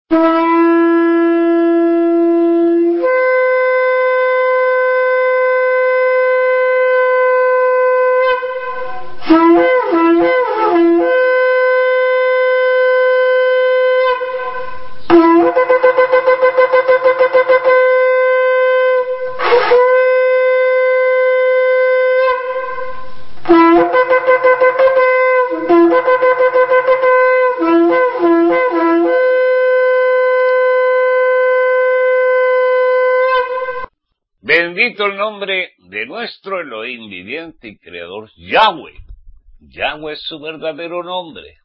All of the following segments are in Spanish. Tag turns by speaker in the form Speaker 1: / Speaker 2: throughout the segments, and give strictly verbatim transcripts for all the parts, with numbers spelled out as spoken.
Speaker 1: Bendito el nombre de nuestro Elohim viviente y creador, Yahweh. Yahweh es su verdadero nombre.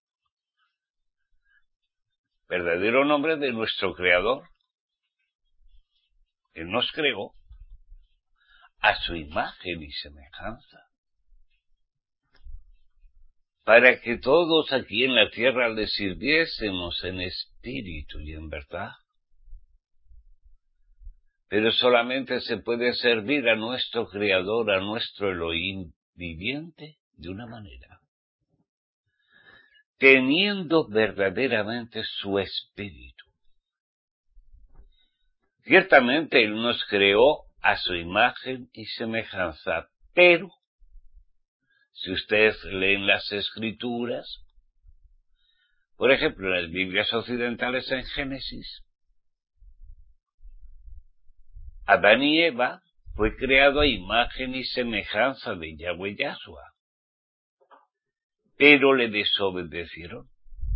Speaker 1: Verdadero nombre de nuestro creador. Él nos creó a su imagen y semejanza, para que todos aquí en la tierra le sirviésemos en espíritu y en verdad. Pero solamente se puede servir a nuestro Creador, a nuestro Elohim viviente, de una manera, teniendo verdaderamente su espíritu. Ciertamente Él nos creó a su imagen y semejanza, pero si ustedes leen las Escrituras, por ejemplo, en las Biblias occidentales en Génesis, Adán y Eva fue creado a imagen y semejanza de Yahweh Yahshua, pero le desobedecieron.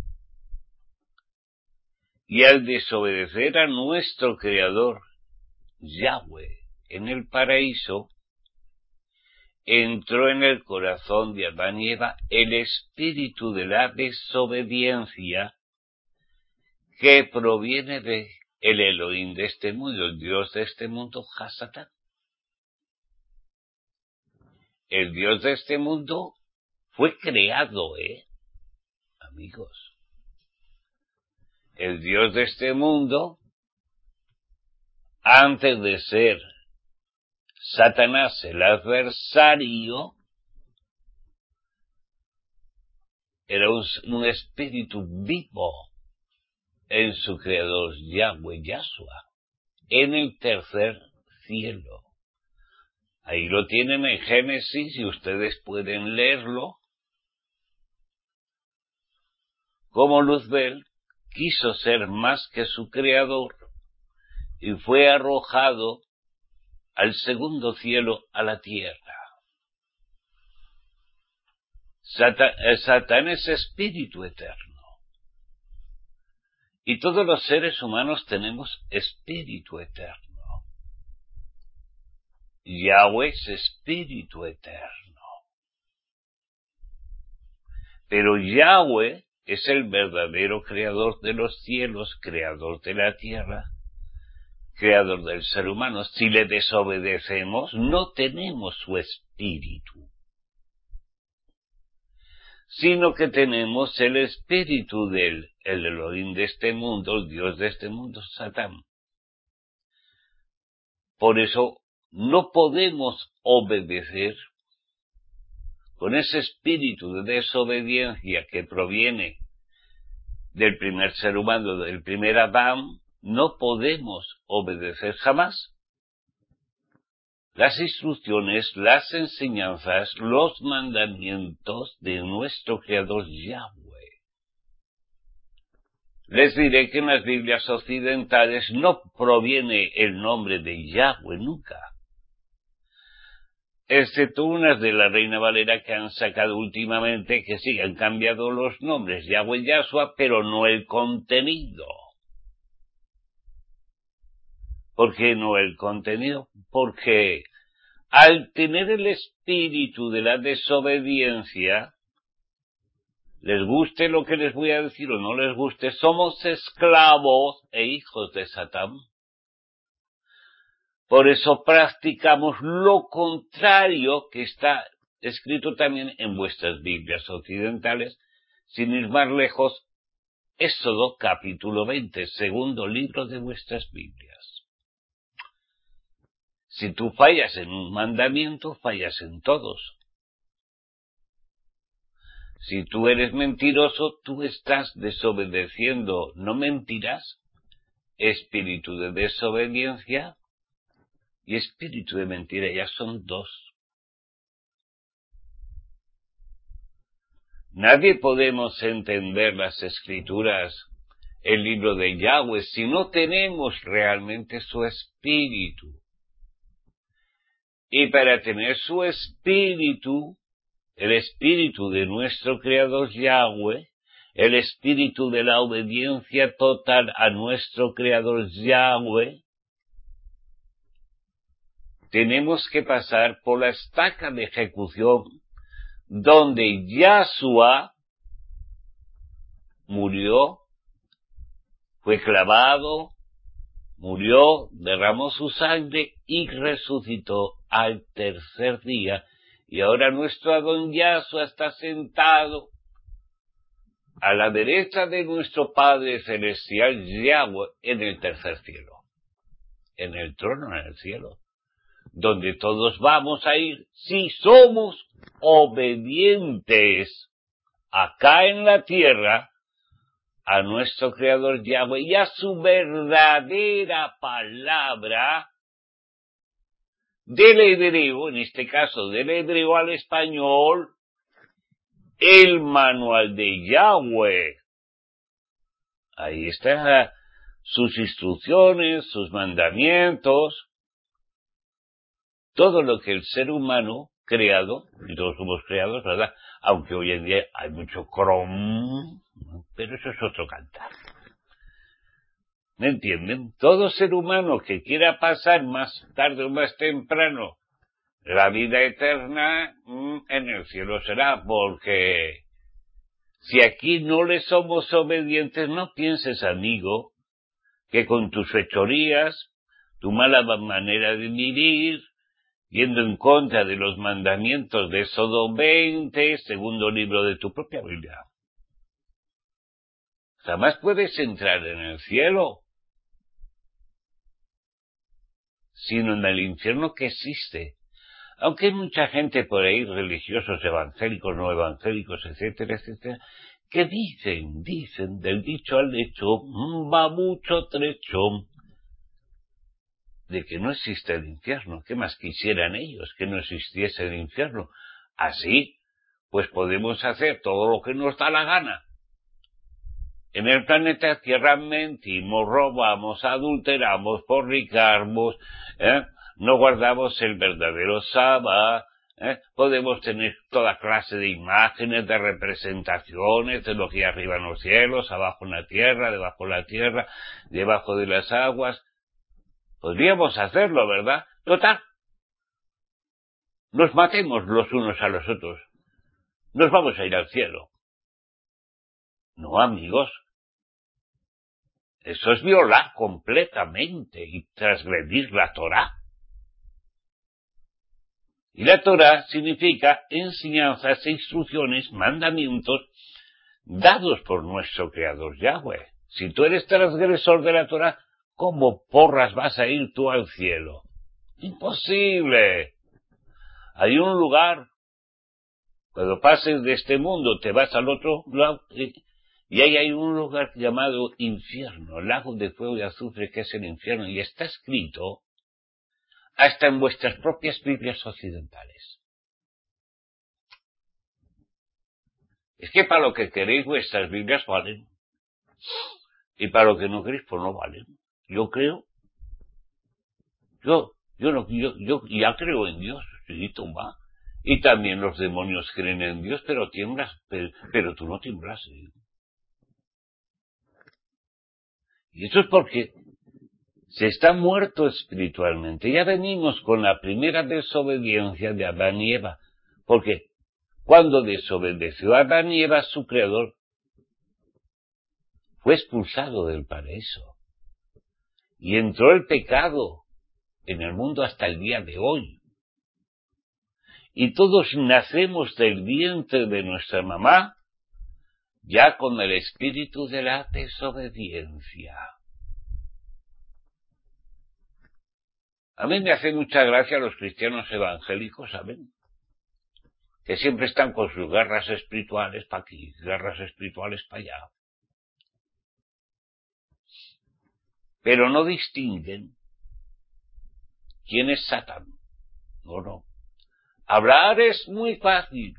Speaker 1: Y al desobedecer a nuestro Creador, Yahweh, en el paraíso, entró en el corazón de Adán y Eva el espíritu de la desobediencia que proviene de el Elohim de este mundo, el Dios de este mundo, Hasatán. El Dios de este mundo fue creado, ¿eh? Amigos. El Dios de este mundo, antes de ser Satanás el adversario, era un, un espíritu vivo en su creador Yahweh Yahshua, en el tercer cielo. Ahí lo tienen en Génesis y ustedes pueden leerlo. Como Luzbel quiso ser más que su creador y fue arrojado al segundo cielo, a la tierra. Satán, Satán es espíritu eterno. Y todos los seres humanos tenemos espíritu eterno. Yahweh es espíritu eterno. Pero Yahweh es el verdadero creador de los cielos, creador de la tierra, creador del ser humano. Si le desobedecemos, no tenemos su espíritu, sino que tenemos el espíritu del el Elohim de este mundo, el Dios de este mundo, Satán. Por eso no podemos obedecer con ese espíritu de desobediencia que proviene del primer ser humano, del primer Adán. No podemos obedecer jamás las instrucciones, las enseñanzas, los mandamientos de nuestro Creador Yahweh. Les diré que en las Biblias occidentales no proviene el nombre de Yahweh nunca, excepto unas de la Reina Valera que han sacado últimamente, que sí, han cambiado los nombres, Yahweh Yahshua, pero no el contenido. ¿Por qué no el contenido? Porque al tener el espíritu de la desobediencia, les guste lo que les voy a decir o no les guste, somos esclavos e hijos de Satán. Por eso practicamos lo contrario que está escrito también en vuestras Biblias occidentales, sin ir más lejos, Éxodo capítulo veinte, segundo libro de vuestras Biblias. Si tú fallas en un mandamiento, fallas en todos. Si tú eres mentiroso, tú estás desobedeciendo. No mentirás. Espíritu de desobediencia y espíritu de mentira, ya son dos. Nadie podemos entender las Escrituras, el libro de Yahweh, si no tenemos realmente su espíritu. Y para tener su espíritu, el espíritu de nuestro Creador Yahweh, el espíritu de la obediencia total a nuestro Creador Yahweh, tenemos que pasar por la estaca de ejecución donde Yahshua murió, fue clavado, murió, derramó su sangre y resucitó al tercer día. Y ahora nuestro Adón Yahshua está sentado a la derecha de nuestro Padre Celestial Yahweh en el tercer cielo, en el trono en el cielo, donde todos vamos a ir si somos obedientes acá en la tierra a nuestro Creador Yahweh y a su verdadera palabra del hebreo, en este caso del hebreo al español, el manual de Yahweh. Ahí están sus instrucciones, sus mandamientos, todo lo que el ser humano creado, y todos somos creados, ¿verdad? Aunque hoy en día hay mucho crom, pero eso es otro cantar. ¿Me entienden? Todo ser humano que quiera pasar más tarde o más temprano la vida eterna, en el cielo será, porque si aquí no le somos obedientes, no pienses, amigo, que con tus fechorías, tu mala manera de vivir, yendo en contra de los mandamientos de Éxodo veinte, segundo libro de tu propia Biblia, jamás puedes entrar en el cielo, sino en el infierno que existe. Aunque hay mucha gente por ahí, religiosos, evangélicos, no evangélicos, etcétera, etcétera, que dicen, dicen, del dicho al hecho, va mucho trecho, de que no existe el infierno. ¿Qué más quisieran ellos que no existiese el infierno? Así, pues podemos hacer todo lo que nos da la gana. En el planeta Tierra mentimos, robamos, adulteramos, fornicamos, ¿eh? No guardamos el verdadero Sabbat, ¿eh? Podemos tener toda clase de imágenes, de representaciones de lo que hay arriba en los cielos, abajo en la tierra, debajo en la tierra, debajo de las aguas. Podríamos hacerlo, ¿verdad? Total. Nos matemos los unos a los otros. Nos vamos a ir al cielo. No, amigos. Eso es violar completamente y transgredir la Torá. Y la Torá significa enseñanzas e instrucciones, mandamientos, dados por nuestro Creador Yahweh. Si tú eres transgresor de la Torá, ¿cómo porras vas a ir tú al cielo? Imposible. Hay un lugar, cuando pases de este mundo te vas al otro lado, y ahí hay un lugar llamado infierno, lago de fuego y azufre, que es el infierno, y está escrito hasta en vuestras propias Biblias occidentales. Es que para lo que queréis vuestras Biblias valen, y para lo que no queréis, pues no valen. Yo creo, yo, yo no, yo, yo ya creo en Dios, sí, toma. Y también los demonios creen en Dios, pero tiemblas, pero, pero tú no tiemblas. ¿Sí? Y eso es porque se está muerto espiritualmente. Ya venimos con la primera desobediencia de Adán y Eva, porque cuando desobedeció a Adán y Eva, su creador fue expulsado del paraíso. Y entró el pecado en el mundo hasta el día de hoy. Y todos nacemos del vientre de nuestra mamá ya con el espíritu de la desobediencia. A mí me hace mucha gracia a los cristianos evangélicos, ¿saben? que siempre están con sus guerras espirituales para aquí, guerras espirituales para allá. Pero no distinguen quién es Satán. No, no. Hablar es muy fácil,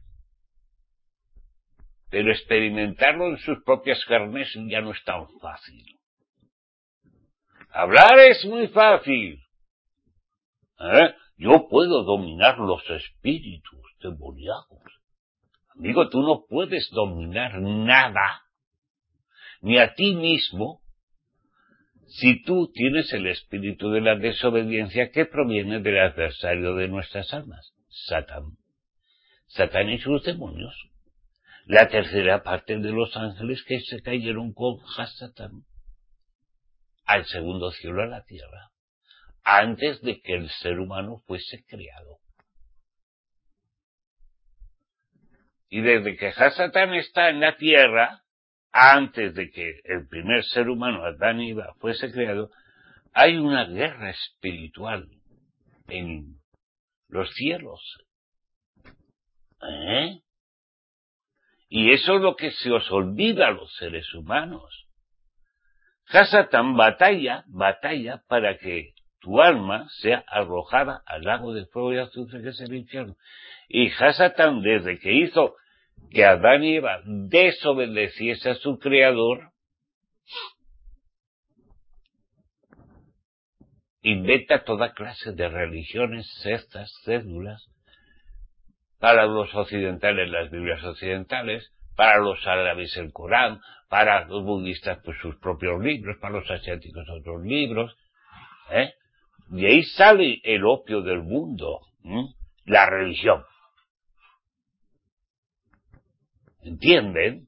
Speaker 1: pero experimentarlo en sus propias carnes ya no es tan fácil. Hablar es muy fácil. ¿Eh? Yo puedo dominar los espíritus demoníacos. Amigo, tú no puedes dominar nada, ni a ti mismo, si tú tienes el espíritu de la desobediencia que proviene del adversario de nuestras almas, Satán. Satán y sus demonios. La tercera parte de los ángeles que se cayeron con Hasatán al segundo cielo, a la tierra, antes de que el ser humano fuese creado. Y desde que Hasatán está en la tierra, antes de que el primer ser humano, Adán y Eva, fuese creado, hay una guerra espiritual en los cielos. ¿Eh? Y eso es lo que se os olvida a los seres humanos. Hasatán batalla, batalla para que tu alma sea arrojada al lago de fuego y azufre que es el infierno. Y Hasatán, desde que hizo que Adán y Eva desobedeciese a su creador, inventa toda clase de religiones, sectas, cédulas, para los occidentales las Biblias occidentales, para los árabes el Corán, para los budistas pues sus propios libros, para los asiáticos otros libros, ¿eh? Y ahí sale el opio del mundo, ¿eh? La religión. ¿Entienden?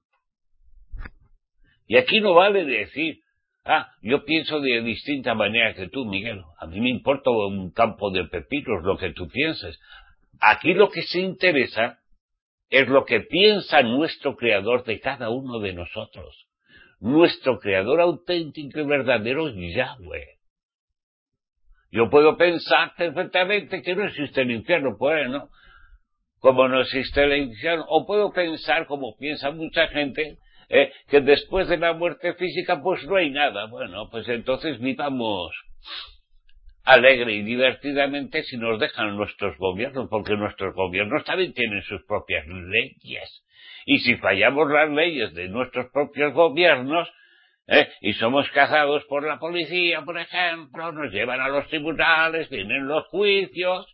Speaker 1: Y aquí no vale decir, ah, yo pienso de distinta manera que tú, Miguel. A mí me importa un campo de pepinos lo que tú pienses. Aquí lo que se interesa es lo que piensa nuestro creador de cada uno de nosotros. Nuestro creador auténtico y verdadero es Yahweh. Yo puedo pensar perfectamente que no existe el infierno, pues, ¿no? Como no existe el infierno. O puedo pensar, como piensa mucha gente, eh, que después de la muerte física, pues no hay nada. Bueno, pues entonces vivamos alegre y divertidamente si nos dejan nuestros gobiernos, porque nuestros gobiernos también tienen sus propias leyes. Y si fallamos las leyes de nuestros propios gobiernos, ¿eh? y somos cazados por la policía, por ejemplo, nos llevan a los tribunales, vienen los juicios,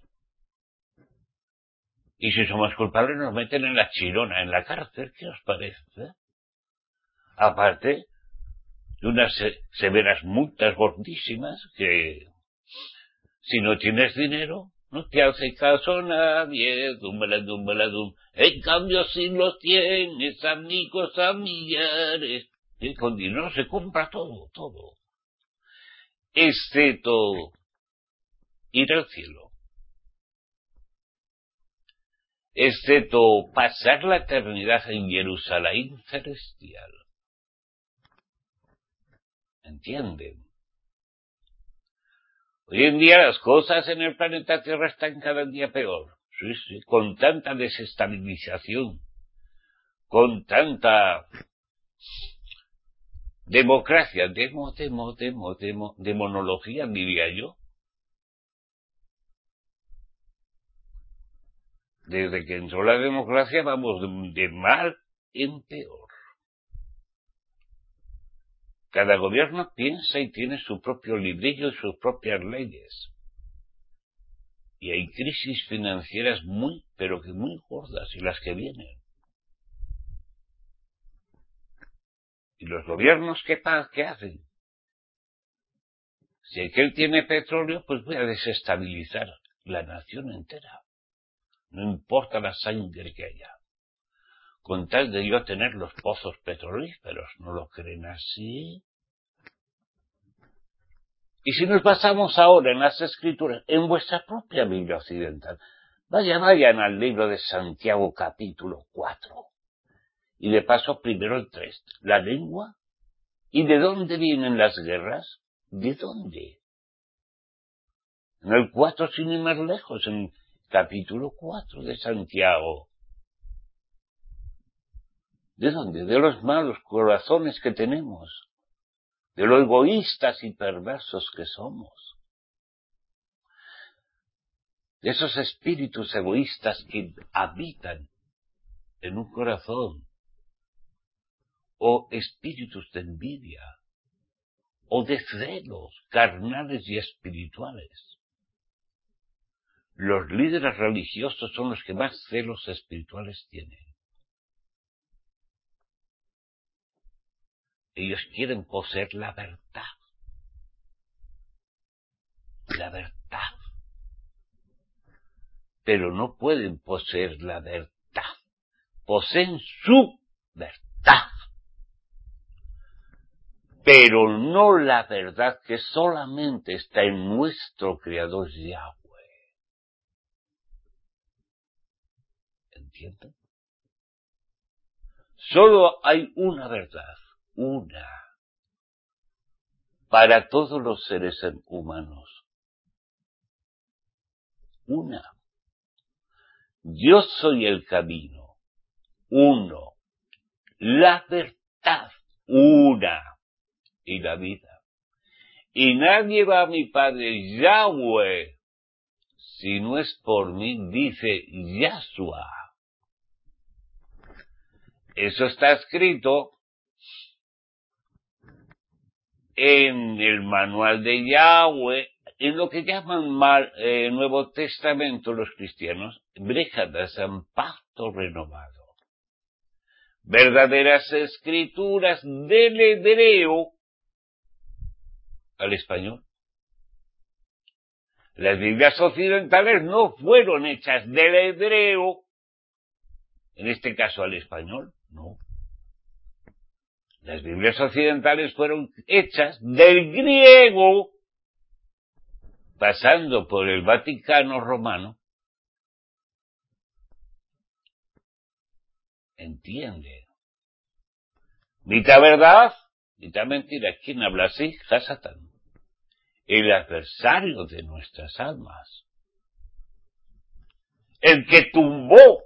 Speaker 1: y si somos culpables nos meten en la chirona, en la cárcel. ¿Qué os parece? Aparte de unas se- severas multas gordísimas que, si no tienes dinero, no te hace caso nadie, dumbala, dumbala, dum. En cambio, si los tienes, amigos, a millares, y con dinero se compra todo, todo. Excepto ir al cielo. Excepto pasar la eternidad en Jerusalén celestial. ¿Entienden? Hoy en día las cosas en el planeta Tierra están cada día peor. Sí, sí, con tanta desestabilización, con tanta democracia, demo, demo, demo, demo, demonología, diría yo. Desde que entró la democracia vamos de, de mal en peor. Cada gobierno piensa y tiene su propio librillo y sus propias leyes. Y hay crisis financieras muy, pero que muy gordas, y las que vienen. ¿Y los gobiernos qué, qué hacen? Si aquel tiene petróleo, pues voy a desestabilizar la nación entera. No importa la sangre que haya. Con tal de yo tener los pozos petrolíferos, ¿no lo creen así? Y si nos basamos ahora en las escrituras, en vuestra propia Biblia occidental, vaya, vayan al libro de Santiago capítulo cuatro. Y de paso primero el tres. La lengua. ¿Y de dónde vienen las guerras? ¿De dónde? En el cuatro, sin ir más lejos, en capítulo cuatro de Santiago. ¿De dónde? De los malos corazones que tenemos, de lo egoístas y perversos que somos, de esos espíritus egoístas que habitan en un corazón, o espíritus de envidia, o de celos carnales y espirituales. Los líderes religiosos son los que más celos espirituales tienen. Ellos quieren poseer la verdad. La verdad. Pero no pueden poseer la verdad. Poseen su verdad. Pero no la verdad que solamente está en nuestro Creador Yahweh. ¿Entienden? Solo hay una verdad. Una. Para todos los seres humanos. Una. Yo soy el camino. Uno. La verdad. Una. Y la vida. Y nadie va a mi Padre Yahweh si no es por mí, dice Yahshua. Eso está escrito en el manual de Yahweh, en lo que llaman mal, eh, Nuevo Testamento los cristianos, Bréjadas en pacto renovado. Verdaderas escrituras del hebreo al español. Las Biblias occidentales no fueron hechas del hebreo, en este caso al español, no. Las Biblias occidentales fueron hechas del griego, pasando por el Vaticano romano. Entiende. Mitad verdad, mitad mentira. ¿Quién habla así? Hasatán. El adversario de nuestras almas. El que tumbó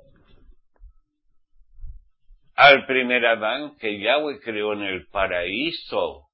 Speaker 1: al primer Adán que Yahweh creó en el paraíso.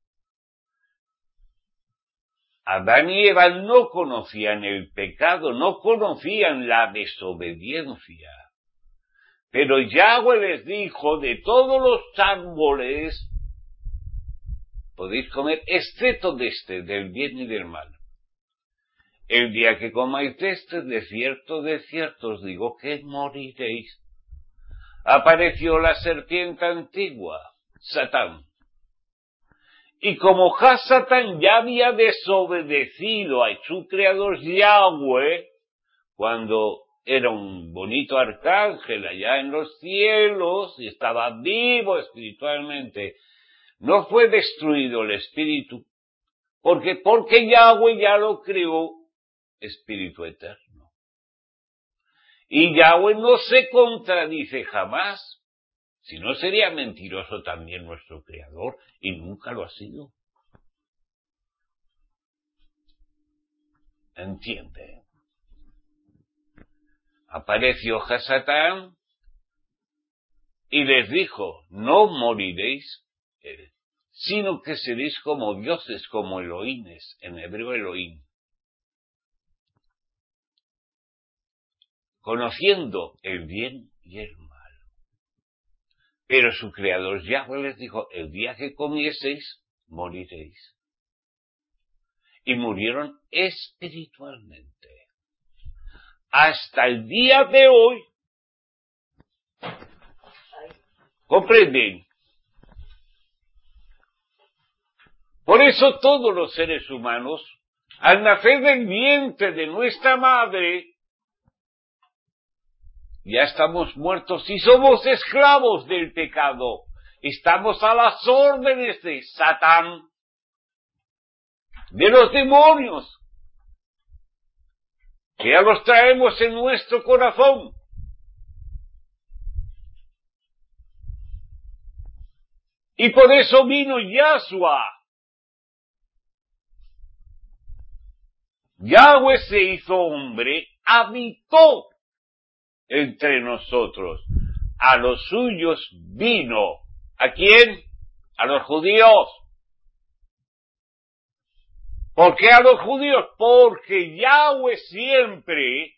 Speaker 1: Adán y Eva no conocían el pecado, no conocían la desobediencia. Pero Yahweh les dijo, de todos los árboles podéis comer, excepto de este, del bien y del mal. El día que comáis de este, de cierto, de cierto os digo que moriréis. Apareció la serpiente antigua, Satán. Y como Hasatán ya había desobedecido a su creador Yahweh, cuando era un bonito arcángel allá en los cielos, y estaba vivo espiritualmente, no fue destruido el espíritu, porque, porque Yahweh ya lo creó espíritu eterno. Y Yahweh no se contradice jamás, si no sería mentiroso también nuestro creador, y nunca lo ha sido. ¿Entiende? Apareció Hasatán y les dijo, no moriréis, sino que seréis como dioses, como Elohines, en hebreo Elohim. Conociendo el bien y el mal. Pero su creador Yahweh les dijo, el día que comieseis, moriréis. Y murieron espiritualmente. Hasta el día de hoy, ¿comprenden? Por eso todos los seres humanos, al nacer del vientre de nuestra madre, ya estamos muertos y somos esclavos del pecado. Estamos a las órdenes de Satán, de los demonios, que ya los traemos en nuestro corazón. Y por eso vino Yahshua. Yahweh se hizo hombre, habitó entre nosotros, a los suyos vino. ¿A quién? A los judíos. ¿Por qué a los judíos? Porque Yahweh siempre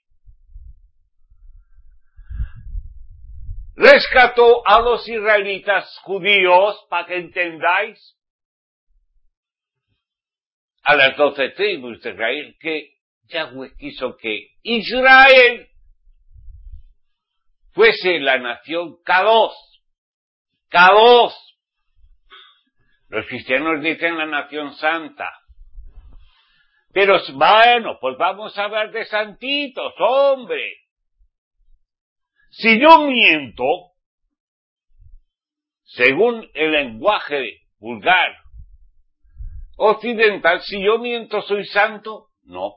Speaker 1: rescató a los israelitas judíos, para que entendáis, a las doce tribus de Israel, que Yahweh quiso que Israel fuese la nación Kadosh. Kadosh. Los cristianos dicen la nación santa. Pero bueno, pues vamos a hablar de santitos, hombre. Si yo miento, según el lenguaje vulgar occidental, si yo miento, ¿soy santo? No.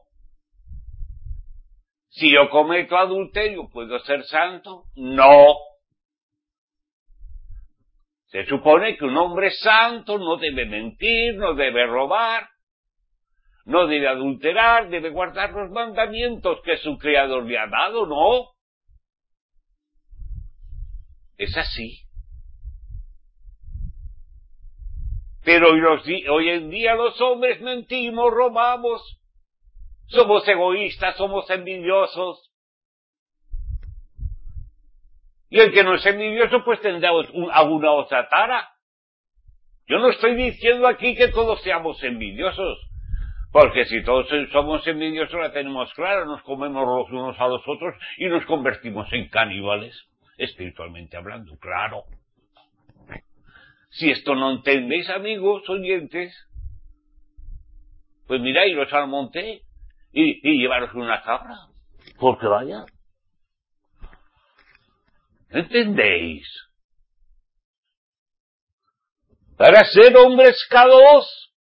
Speaker 1: Si yo cometo adulterio, ¿puedo ser santo? No. Se supone que un hombre santo no debe mentir, no debe robar, no debe adulterar, debe guardar los mandamientos que su Creador le ha dado, ¿no? Es así. Pero hoy, los, hoy en día los hombres mentimos, robamos, somos egoístas, somos envidiosos. Y el que no es envidioso, pues tendrá un, alguna otra tara. Yo no estoy diciendo aquí que todos seamos envidiosos, porque si todos somos envidiosos la tenemos clara, nos comemos los unos a los otros y nos convertimos en caníbales, espiritualmente hablando, claro. Si esto no entendéis, amigos oyentes, pues mirad, iros al monte y, y llevaros una cabra, porque vaya. ¿Entendéis? Para ser hombres Kadosh,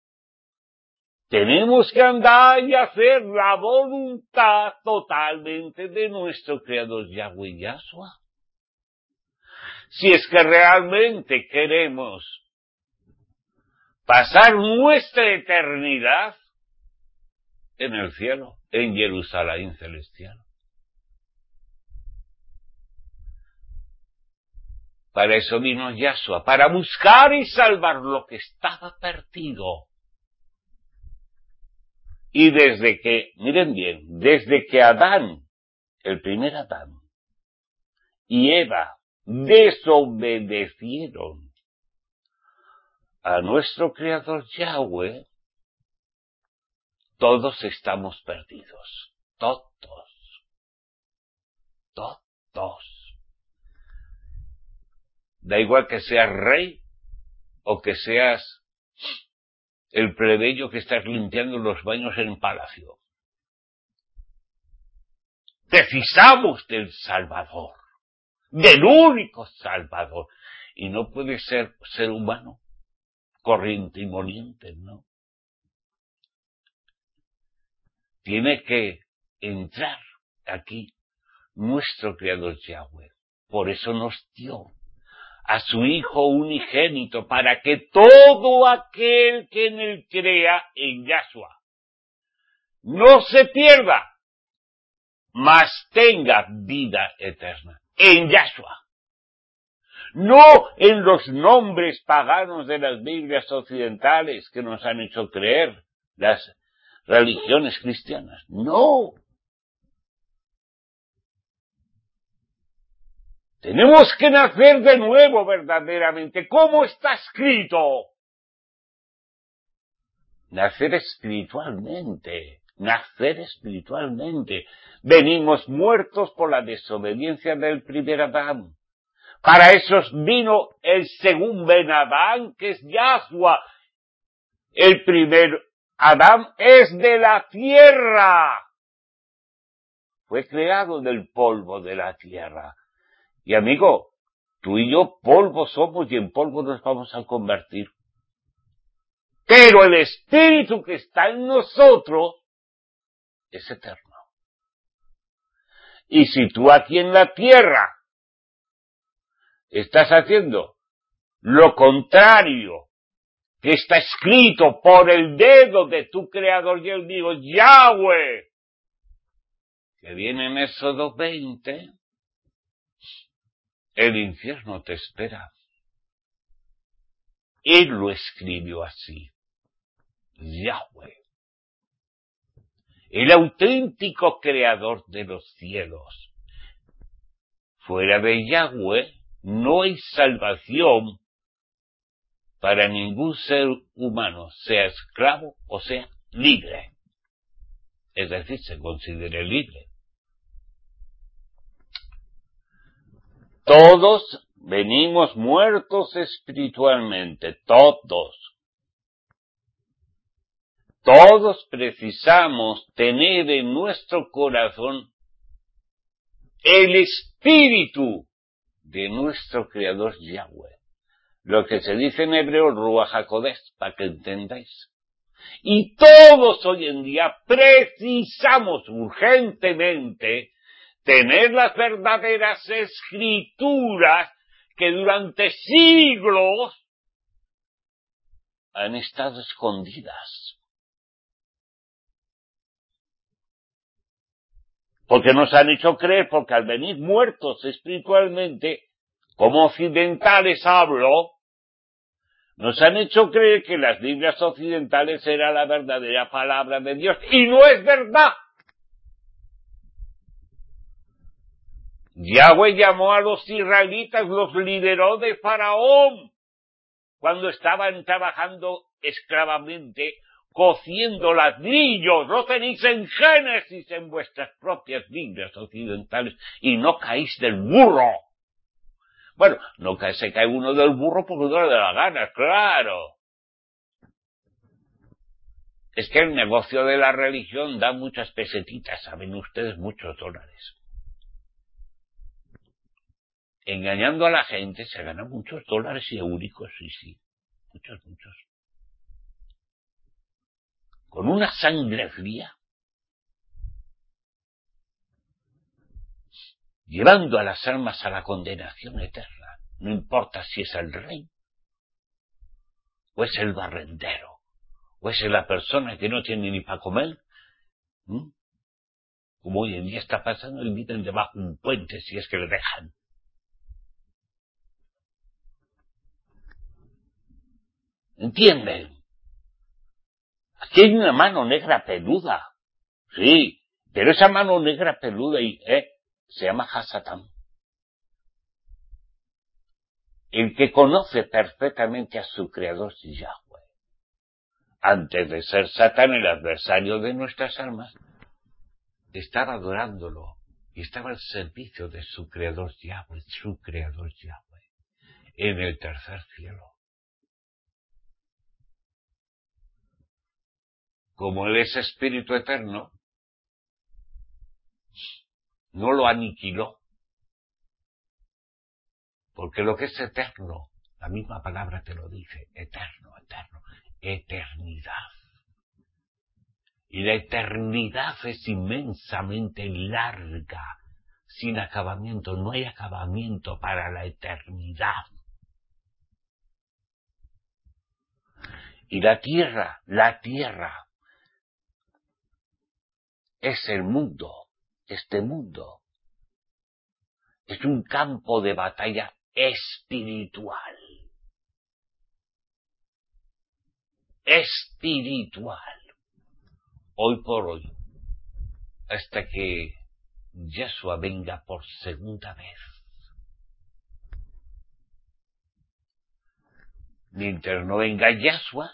Speaker 1: tenemos que andar y hacer la voluntad totalmente de nuestro Creador Yahweh Yahshua. Si es que realmente queremos pasar nuestra eternidad en el cielo, en Jerusalén celestial. Para eso vino Yahshua, para buscar y salvar lo que estaba perdido. Y desde que, miren bien, desde que Adán, el primer Adán, y Eva desobedecieron a nuestro Creador Yahweh, todos estamos perdidos. Todos. Todos. Da igual que seas rey o que seas el plebeyo que estás limpiando los baños en palacio. Precisamos del Salvador, del único Salvador. Y no puede ser ser humano, corriente y moliente, no. Tiene que entrar aquí nuestro Creador Yahweh. Por eso nos dio a su Hijo unigénito, para que todo aquel que en él crea en Yahshua no se pierda, mas tenga vida eterna. En Yahshua. No en los nombres paganos de las Biblias occidentales que nos han hecho creer las religiones cristianas. No. Tenemos que nacer de nuevo verdaderamente, como está escrito. Nacer espiritualmente, nacer espiritualmente. Venimos muertos por la desobediencia del primer Adán. Para eso vino el segundo Ben Adán, que es Yahshua. El primer Adán es de la tierra. Fue creado del polvo de la tierra. Y amigo, tú y yo polvo somos y en polvo nos vamos a convertir. Pero el Espíritu que está en nosotros es eterno. Y si tú aquí en la tierra estás haciendo lo contrario que está escrito por el dedo de tu Creador y el mío, Yahweh, que viene en Éxodo veinte, el infierno te espera. Él lo escribió así. Yahweh, el auténtico creador de los cielos. Fuera de Yahweh no hay salvación para ningún ser humano, sea esclavo o sea libre. Es decir, se considere libre. Todos venimos muertos espiritualmente, todos. Todos precisamos tener en nuestro corazón el espíritu de nuestro Creador Yahweh. Lo que se dice en hebreo, Ruach HaKodesh, para que entendáis. Y todos hoy en día precisamos urgentemente tener las verdaderas escrituras que durante siglos han estado escondidas. Porque nos han hecho creer, porque al venir muertos espiritualmente, como occidentales hablo, nos han hecho creer que las Biblias occidentales era la verdadera palabra de Dios, y no es verdad. Yahweh llamó a los israelitas, los lideró de Faraón, cuando estaban trabajando esclavamente, cociendo ladrillos. Lo tenéis en Génesis, en vuestras propias Biblias occidentales, y no caéis del burro. Bueno, no que se cae uno del burro porque no le da la gana, claro. Es que el negocio de la religión da muchas pesetitas, saben ustedes, muchos dólares. Engañando a la gente se ganan muchos dólares y euricos, sí, sí, muchos, muchos. Con una sangre fría, llevando a las almas a la condenación eterna, no importa si es el rey, o es el barrendero, o es la persona que no tiene ni para comer, ¿Mm? Como hoy en día está pasando, y viven debajo de un puente si es que le dejan. ¿Entienden? Aquí hay una mano negra peluda, sí, pero esa mano negra peluda y, eh, se llama Hasatán. El que conoce perfectamente a su creador Yahweh. Antes de ser Satán el adversario de nuestras almas, estaba adorándolo y estaba al servicio de su creador Yahweh, su creador Yahweh, en el tercer cielo. Como él es espíritu eterno, no lo aniquiló. Porque lo que es eterno, la misma palabra te lo dice, eterno, eterno, eternidad. Y la eternidad es inmensamente larga, sin acabamiento, no hay acabamiento para la eternidad. Y la tierra, la tierra, es el mundo, este mundo, es un campo de batalla espiritual. Espiritual. Hoy por hoy, hasta que Yeshua venga por segunda vez. Mientras no venga Yeshua,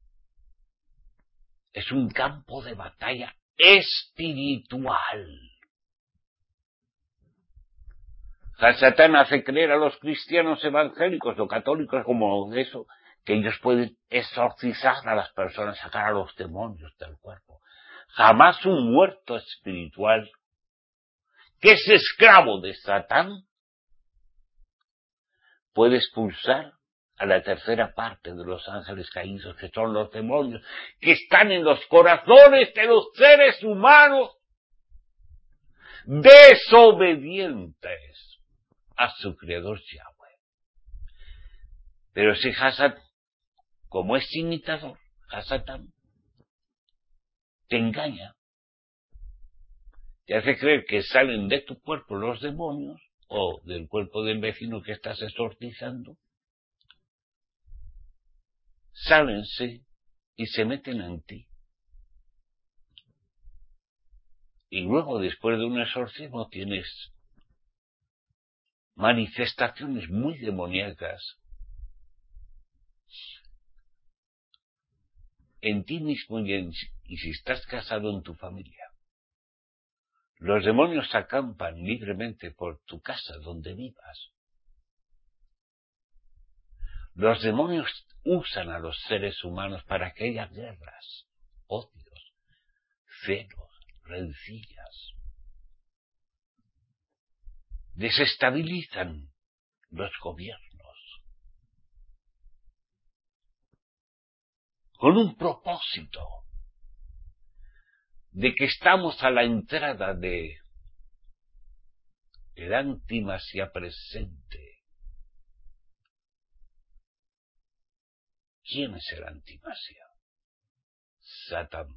Speaker 1: es un campo de batalla espiritual. Satán hace creer a los cristianos evangélicos o católicos como eso, que ellos pueden exorcizar a las personas, sacar a los demonios del cuerpo. Jamás un muerto espiritual que es esclavo de Satán puede expulsar a la tercera parte de los ángeles caídos, que son los demonios, que están en los corazones de los seres humanos desobedientes a su creador Yahweh. Pero si Hasatán, como es imitador, Hasatán te engaña, te hace creer que salen de tu cuerpo los demonios o del cuerpo del vecino que estás exorcizando, sálense y se meten en ti. Y luego, después de un exorcismo, tienes manifestaciones muy demoníacas en ti mismo y, en, y si estás casado, en tu familia. Los demonios acampan libremente por tu casa, donde vivas. Los demonios usan a los seres humanos para que haya guerras, odios, celos, rencillas. Desestabilizan los gobiernos con un propósito de que estamos a la entrada de el antimasia presente. ¿Quién es el antimasia? Satán.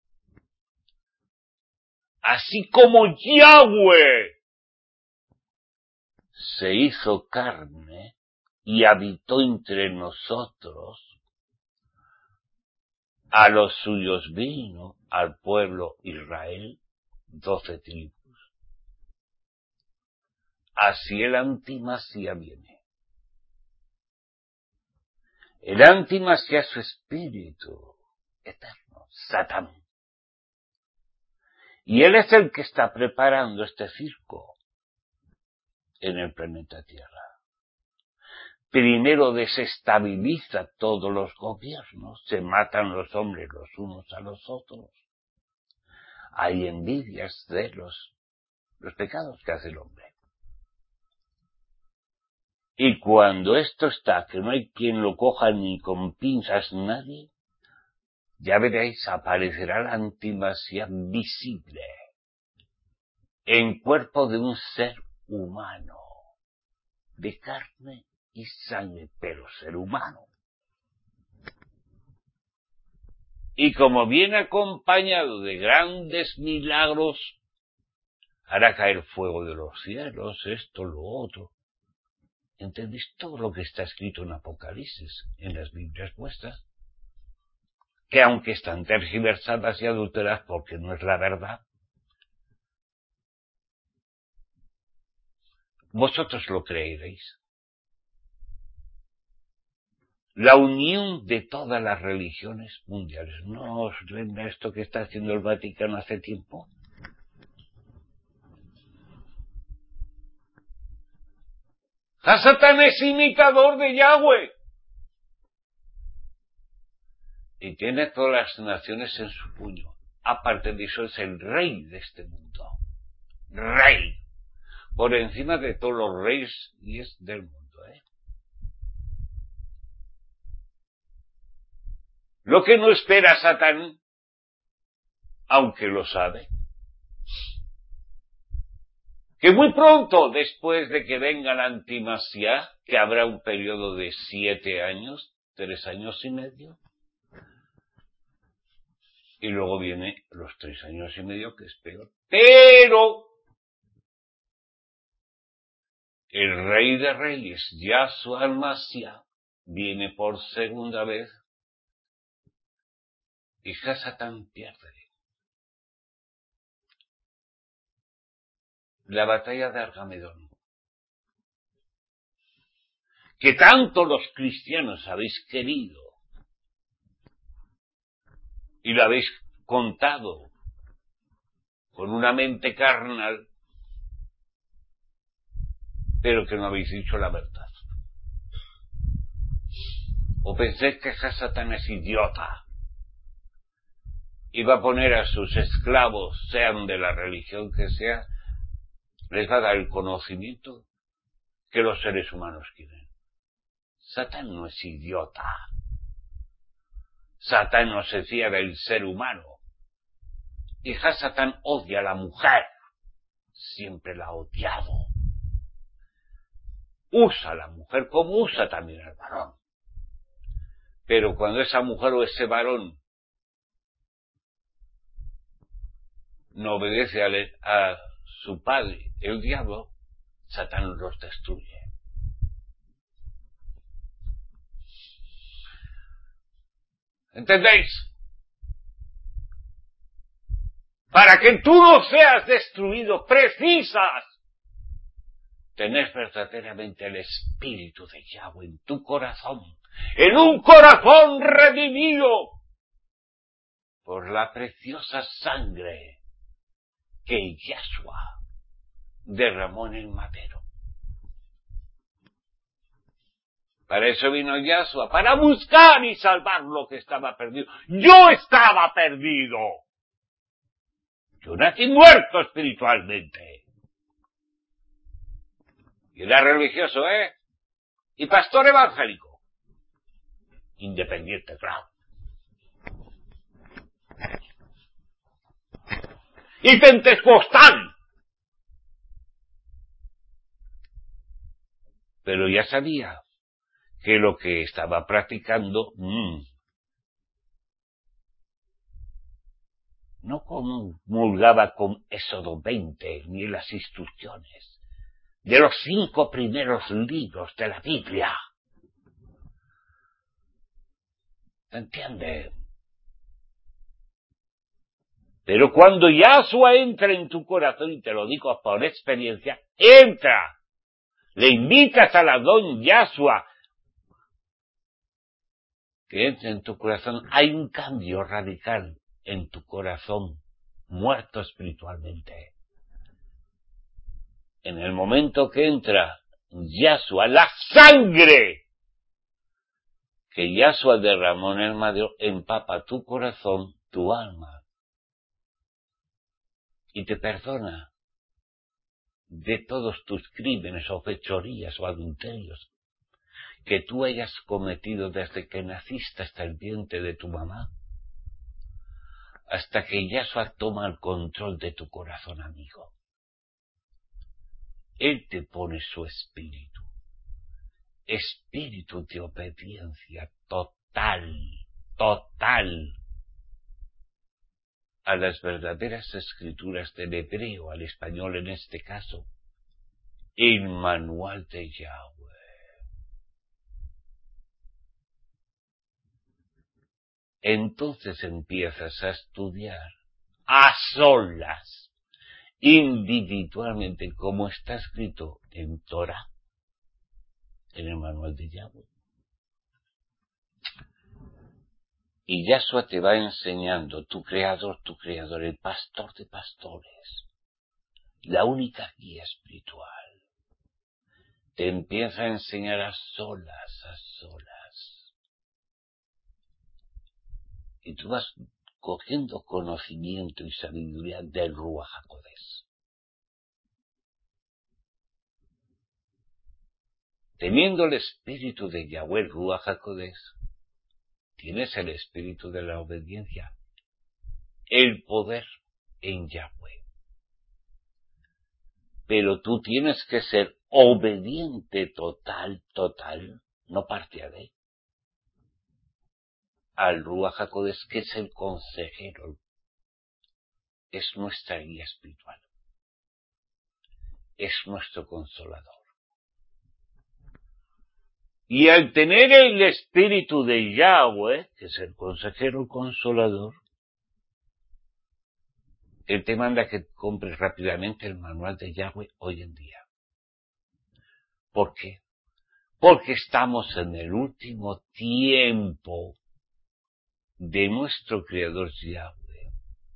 Speaker 1: Así como Yahweh se hizo carne y habitó entre nosotros, a los suyos vino, al pueblo Israel, doce tribus. Así el antimasia viene. El antimasia es su espíritu eterno, Satán. Y él es el que está preparando este circo en el planeta Tierra. Primero desestabiliza todos los gobiernos, se matan los hombres los unos a los otros. Hay envidias, celos, los pecados que hace el hombre. Y cuando esto está, que no hay quien lo coja ni con pinzas nadie, ya veréis, aparecerá la antimasia visible en cuerpo de un ser humano, de carne y sangre, pero ser humano. Y como viene acompañado de grandes milagros, hará caer fuego de los cielos, esto, lo otro. ¿Entendéis todo lo que está escrito en Apocalipsis, en las Biblias vuestras? Que aunque están tergiversadas y adulteradas porque no es la verdad, vosotros lo creeréis. La unión de todas las religiones mundiales. ¿No os suena esto que está haciendo el Vaticano hace tiempo? Satán es imitador de Yahweh. Y tiene todas las naciones en su puño. Aparte de eso, es el rey de este mundo. Rey. Por encima de todos los reyes y es del mundo, ¿eh? Lo que no espera Satán, aunque lo sabe, que muy pronto, después de que venga la antimasia, que habrá un periodo de siete años, tres años y medio, y luego viene los tres años y medio, que es peor. Pero el Rey de Reyes, Yahshua el-Mashiach, viene por segunda vez y Satán pierde. La batalla de Argamedón, que tanto los cristianos habéis querido y lo habéis contado con una mente carnal, pero que no habéis dicho la verdad. O penséis que Satán es idiota y va a poner a sus esclavos, sean de la religión que sea, les va a dar el conocimiento que los seres humanos quieren. Satán no es idiota. Satán no se fía del ser humano. Y Satán odia a la mujer. Siempre la ha odiado. Usa a la mujer como usa también al varón. Pero cuando esa mujer o ese varón no obedece a, le, a su padre, el diablo, Satán los destruye. ¿Entendéis? Para que tú no seas destruido, precisas tener verdaderamente el Espíritu de Yahweh en tu corazón, en un corazón redimido por la preciosa sangre que Yahshua derramó en el madero. Para eso vino Yahshua, para buscar y salvar lo que estaba perdido. Yo estaba perdido. Yo nací muerto espiritualmente. Y era religioso, ¿eh? Y pastor evangélico. Independiente, claro. Y pentecostal. Pero ya sabía que lo que estaba practicando mmm, no comulgaba con Éxodo veinte ni las instrucciones de los cinco primeros libros de la Biblia. ¿Entiendes? Pero cuando Yahshua entra en tu corazón, y te lo digo por experiencia, entra, le invitas a la don Yahshua que entre en tu corazón, hay un cambio radical en tu corazón, muerto espiritualmente. En el momento que entra Yahshua, la sangre que Yahshua derramó en el madero, empapa tu corazón, tu alma, y te perdona de todos tus crímenes o fechorías o adulterios que tú hayas cometido desde que naciste hasta el vientre de tu mamá, hasta que Yahshua toma el control de tu corazón, amigo. Él te pone su espíritu, espíritu de obediencia total, total, a las verdaderas escrituras del hebreo al español en este caso, el manual de Yahweh. Entonces empiezas a estudiar a solas, individualmente, como está escrito en Torah, en el manual de Yahweh. Y Yahshua te va enseñando, tu creador, tu creador, el pastor de pastores, la única guía espiritual. Te empieza a enseñar a solas, a solas. Y tú vas cogiendo conocimiento y sabiduría del Ruach HaKodesh. Teniendo el espíritu de Yahweh, el Ruach HaKodesh, tienes el espíritu de la obediencia, el poder en Yahweh. Pero tú tienes que ser obediente total, total, no parcial, al Ruach HaKodesh, que es el consejero, es nuestra guía espiritual, es nuestro consolador. Y al tener el espíritu de Yahweh, que es el consejero, el consolador, Él te manda que compres rápidamente el manual de Yahweh hoy en día. ¿Por qué? Porque estamos en el último tiempo de nuestro Creador Yahweh.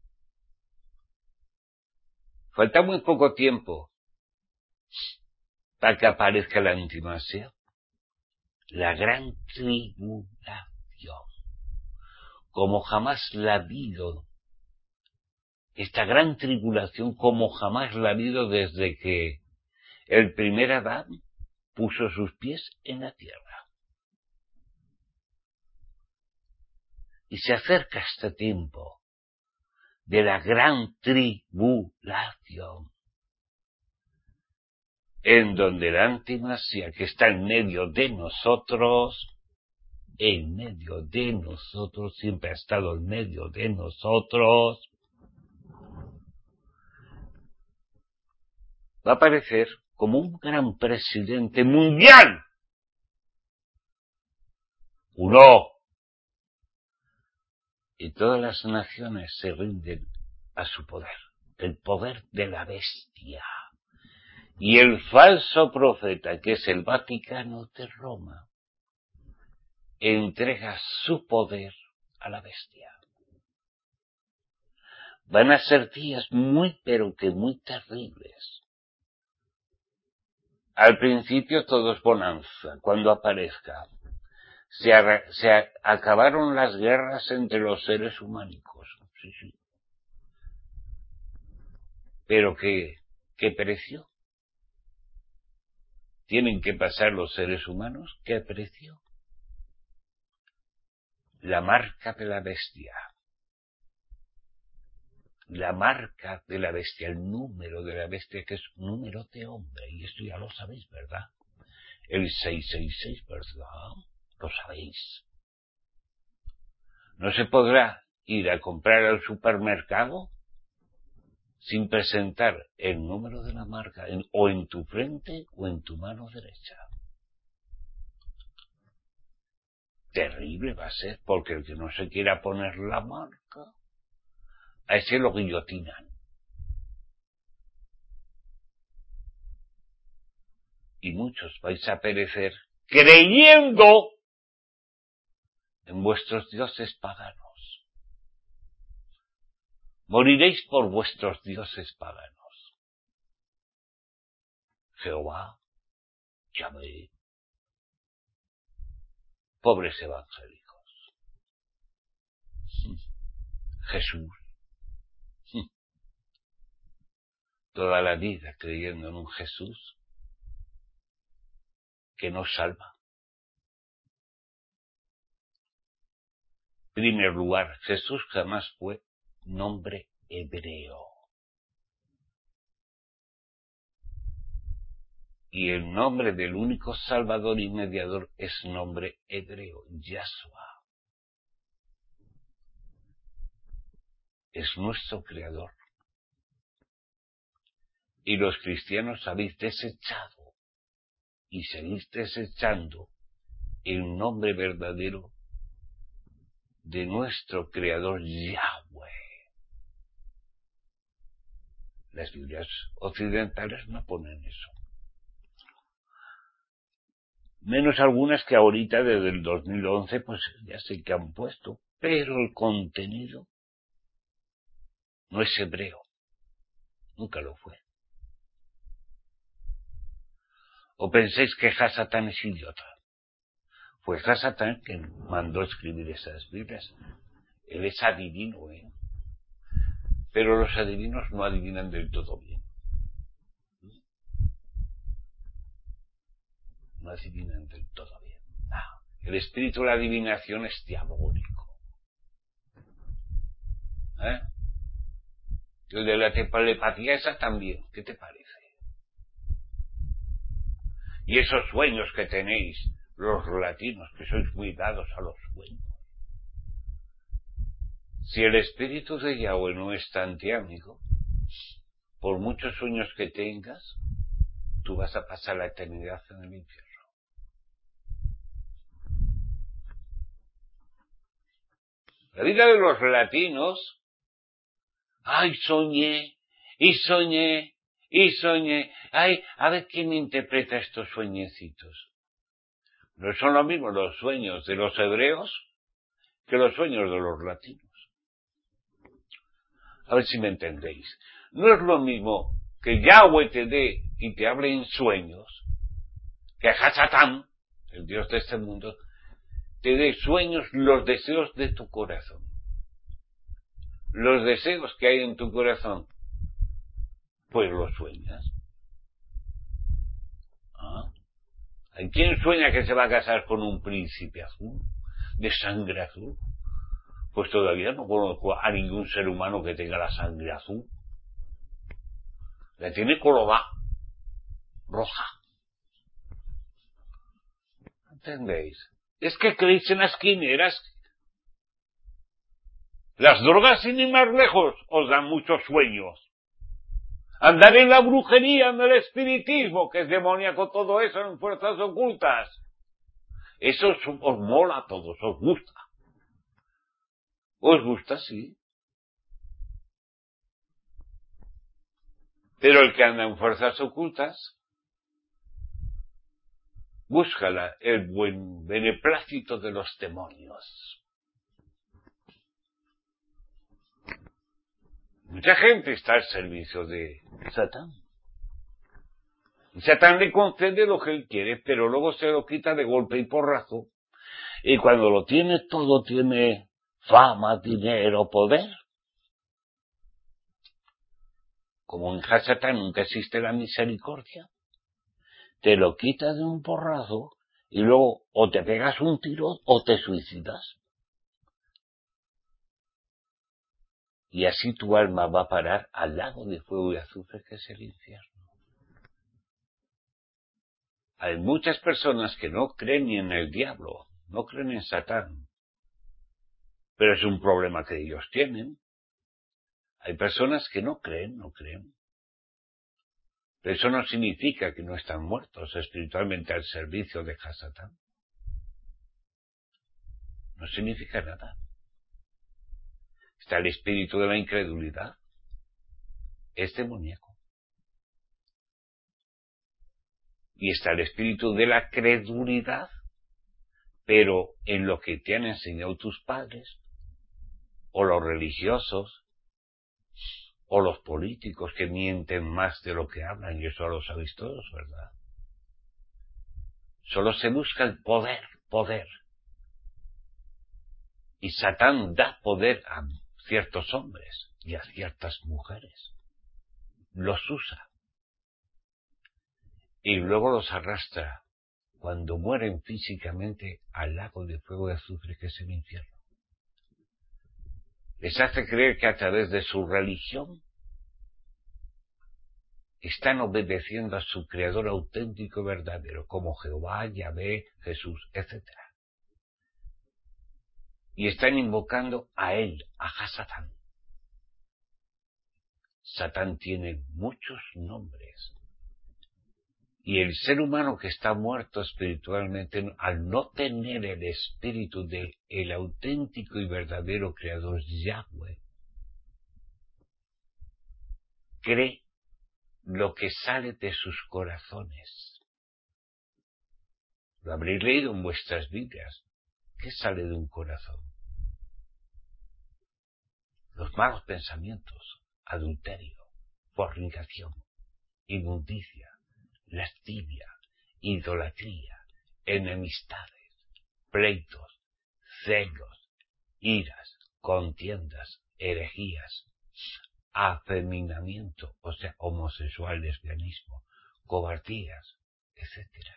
Speaker 1: Falta muy poco tiempo para que aparezca la intimación, la gran tribulación, como jamás la ha habido. Esta gran tribulación como jamás la ha habido desde que el primer Adán puso sus pies en la tierra. Y se acerca este tiempo de la gran tribulación, en donde la antimasia que está en medio de nosotros, en medio de nosotros, siempre ha estado en medio de nosotros, va a aparecer como un gran presidente mundial. Uno. Y todas las naciones se rinden a su poder, el poder de la bestia. Y el falso profeta, que es el Vaticano de Roma, entrega su poder a la bestia. Van a ser días muy, pero que muy terribles. Al principio todo es bonanza, cuando aparezca. Se, se acabaron las guerras entre los seres humanos. Sí, sí. Pero ¿qué, qué precio tienen que pasar los seres humanos? ¿Qué precio? La marca de la bestia. La marca de la bestia, el número de la bestia, que es número de hombre. Y esto ya lo sabéis, ¿verdad? El seiscientos sesenta y seis, ¿verdad? Lo sabéis. No se podrá ir a comprar al supermercado sin presentar el número de la marca en, o en tu frente o en tu mano derecha. Terrible va a ser, porque el que no se quiera poner la marca, a ese lo guillotinan. Y muchos vais a perecer creyendo en vuestros dioses paganos. Moriréis por vuestros dioses paganos. Jehová, Yahvé, pobres evangélicos. Jesús, toda la vida creyendo en un Jesús que nos salva. En primer lugar, Jesús jamás fue nombre hebreo. Y el nombre del único Salvador y Mediador es nombre hebreo, Yahshua. Es nuestro Creador. Y los cristianos habéis desechado y seguís desechando el nombre verdadero de nuestro Creador Yahweh. Las Biblias occidentales no ponen eso. Menos algunas que ahorita desde el dos mil once pues ya sé que han puesto, pero el contenido no es hebreo, nunca lo fue. ¿O pensáis que Hasatán es idiota? Fue Hasatán quien mandó escribir esas Biblias. Él es adivino, ¿eh? Pero los adivinos no adivinan del todo bien. No adivinan del todo bien. No. El espíritu de la adivinación es diabólico. ¿Eh? El de la telepatía esa también. ¿Qué te parece? Y esos sueños que tenéis, los latinos, que sois muy dados a los sueños. Si el espíritu de Yahweh no es tan amigo, por muchos sueños que tengas, tú vas a pasar la eternidad en el infierno. La vida de los latinos, ay, soñé, y soñé, y soñé, ay, a ver quién interpreta estos sueñecitos. No son lo mismo los sueños de los hebreos que los sueños de los latinos. A ver si me entendéis. No es lo mismo que Yahweh te dé y te hable en sueños, que Hasatán, el Dios de este mundo, te dé sueños, los deseos de tu corazón. Los deseos que hay en tu corazón, pues los sueñas. ¿Ah? ¿Hay quien sueña que se va a casar con un príncipe azul, de sangre azul? Pues todavía no conozco a ningún ser humano que tenga la sangre azul. La tiene colorada, roja. ¿Entendéis? Es que creéis en las quimeras. Las drogas, sin ir más lejos, os dan muchos sueños. Andar en la brujería, en el espiritismo, que es demoníaco todo eso, en fuerzas ocultas. Eso os mola a todos, os gusta. Os gusta, sí. Pero el que anda en fuerzas ocultas busca la, el buen beneplácito de los demonios. Mucha gente está al servicio de Satán. Y Satán le concede lo que él quiere, pero luego se lo quita de golpe y porrazo. Y cuando lo tiene todo, tiene fama, dinero, poder. Como en Satán nunca existe la misericordia, te lo quita de un porrazo y luego o te pegas un tiro o te suicidas. Y así tu alma va a parar al lago de fuego y azufre que es el infierno. Hay muchas personas que no creen ni en el diablo, no creen en Satán. Pero es un problema que ellos tienen. Hay personas que no creen, no creen. Pero eso no significa que no están muertos espiritualmente al servicio de Satán. No significa nada. Está el espíritu de la incredulidad. Es demoníaco. Y está el espíritu de la credulidad, pero en lo que te han enseñado tus padres, o los religiosos, o los políticos que mienten más de lo que hablan, y eso lo sabéis todos, ¿verdad? Solo se busca el poder, poder. Y Satán da poder a ciertos hombres y a ciertas mujeres. Los usa. Y luego los arrastra, cuando mueren físicamente, al lago de fuego y azufre que es el infierno. Les hace creer que a través de su religión están obedeciendo a su creador auténtico y verdadero, como Jehová, Yahvé, Jesús, etcétera. Y están invocando a él, a Satán. Satán tiene muchos nombres. Y el ser humano que está muerto espiritualmente, al no tener el espíritu del el auténtico y verdadero creador Yahweh, cree lo que sale de sus corazones. Lo habréis leído en vuestras Biblias. ¿Qué sale de un corazón? Los malos pensamientos, adulterio, fornicación, inmundicia, lascivia, idolatría, enemistades, pleitos, celos, iras, contiendas, herejías, afeminamiento, o sea, homosexual, lesbianismo, cobardías, etcétera.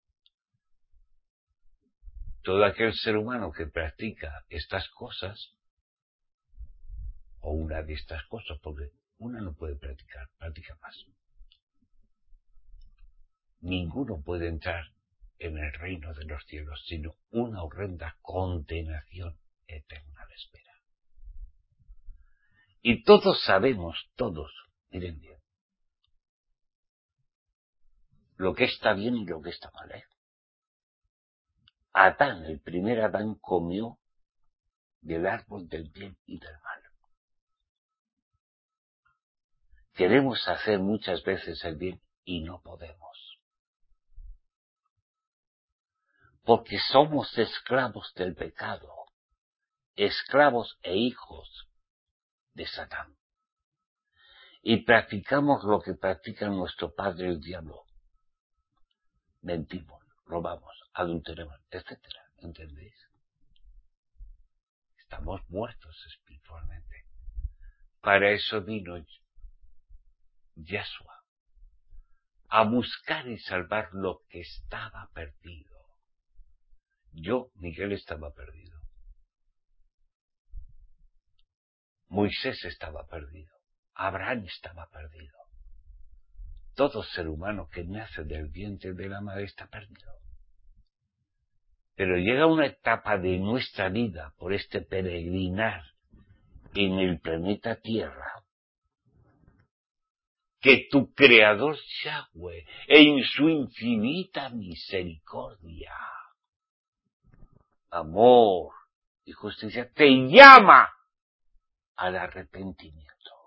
Speaker 1: Todo aquel ser humano que practica estas cosas, o una de estas cosas, porque una no puede practicar, practica más. Ninguno puede entrar en el reino de los cielos, sino una horrenda condenación eterna le espera. Y todos sabemos, todos, miren bien, lo que está bien y lo que está mal, ¿eh? Adán, el primer Adán, comió del árbol del bien y del mal. Queremos hacer muchas veces el bien y no podemos. Porque somos esclavos del pecado, esclavos e hijos de Satán. Y practicamos lo que practica nuestro padre el diablo. Mentimos, robamos, adulteramos, etcétera. ¿Entendéis? Estamos muertos espiritualmente. Para eso vino Yahshua, a buscar y salvar lo que estaba perdido. Yo, Miguel, estaba perdido. Moisés estaba perdido. Abraham estaba perdido. Todo ser humano que nace del vientre de la madre está perdido. Pero llega una etapa de nuestra vida, por este peregrinar en el planeta Tierra, que tu Creador Yahweh, en su infinita misericordia, amor y justicia, te llama al arrepentimiento.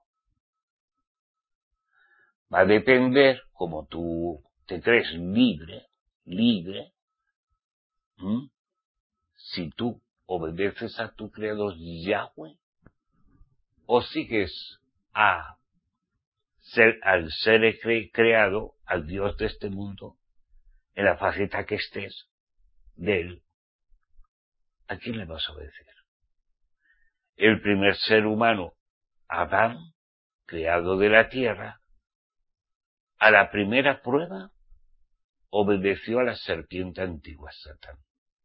Speaker 1: Va a depender, como tú te crees libre, libre, ¿m? si tú obedeces a tu Creador Yahweh, o sigues a ser, al ser cre- creado, al Dios de este mundo, en la faceta que estés de él. ¿A quién le vas a obedecer? El primer ser humano, Adán, creado de la tierra, a la primera prueba, obedeció a la serpiente antigua, Satán.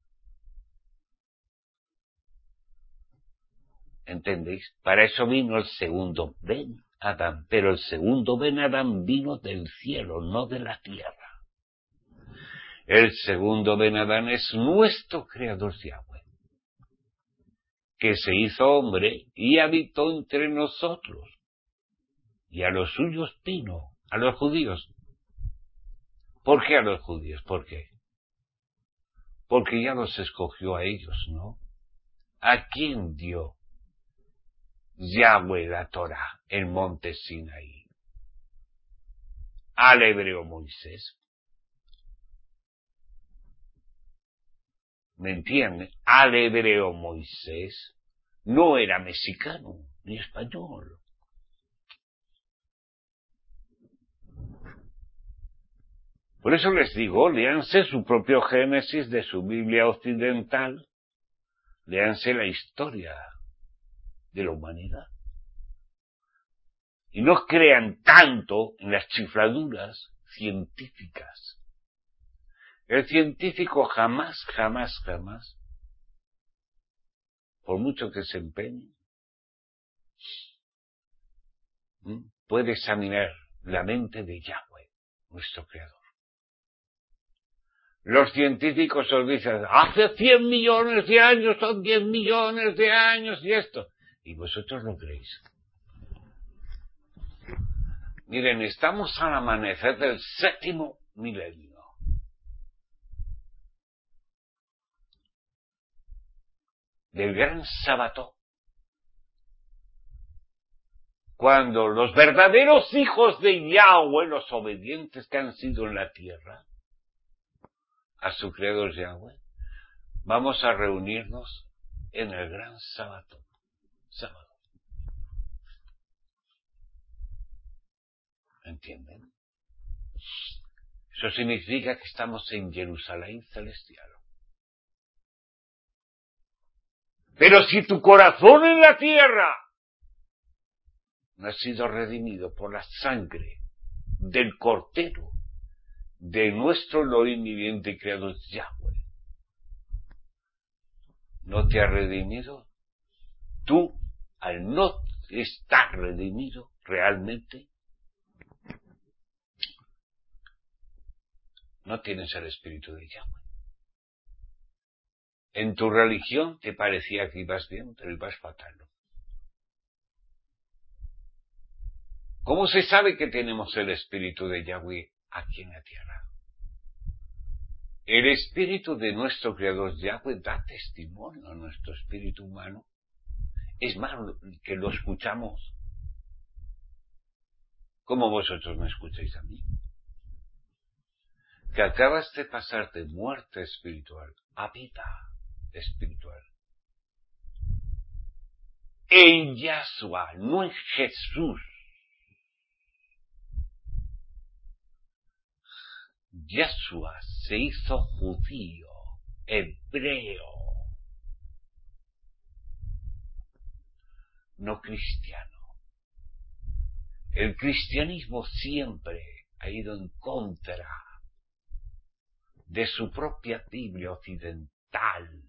Speaker 1: ¿Entendéis? Para eso vino el segundo Ben Adán, pero el segundo Ben Adán vino del cielo, no de la tierra. El segundo Ben Adán es nuestro Creador Yahweh, que se hizo hombre y habitó entre nosotros. Y a los suyos vino, a los judíos. ¿Por qué a los judíos? ¿Por qué? Porque ya los escogió a ellos, ¿no? ¿A quién dio Yahweh la Torah, el monte Sinaí? Al hebreo Moisés. ¿Me entiende? Al hebreo Moisés no era mexicano ni español. Por eso les digo, léanse su propio Génesis de su Biblia occidental, léanse la historia de la humanidad. Y no crean tanto en las chifladuras científicas. El científico jamás, jamás, jamás, por mucho que se empeñe, puede examinar la mente de Yahweh, nuestro Creador. Los científicos os dicen, hace cien millones de años, son diez millones de años y esto. Y vosotros lo creéis. Miren, estamos al amanecer del séptimo milenio. Del gran sábado. Cuando los verdaderos hijos de Yahweh, los obedientes que han sido en la tierra, a su Creador Yahweh, vamos a reunirnos en el gran sábado. Sábado. ¿Entienden? Eso significa que estamos en Jerusalén celestial. Pero si tu corazón en la tierra no ha sido redimido por la sangre del Cordero, de nuestro Elohim viviente creador Yahweh, no te ha redimido, tú, al no estar redimido realmente, no tienes el Espíritu de Yahweh. En tu religión te parecía que ibas bien, pero ibas fatal. ¿Cómo se sabe que tenemos el Espíritu de Yahweh aquí en la tierra? El Espíritu de nuestro Creador Yahweh da testimonio a nuestro espíritu humano. Es más, que lo escuchamos. Como vosotros me escucháis a mí. Que acabas de pasar de muerte espiritual a vida espiritual. En Yahshua, no en Jesús. Yahshua se hizo judío, hebreo, no cristiano. El cristianismo siempre ha ido en contra de su propia Biblia occidental.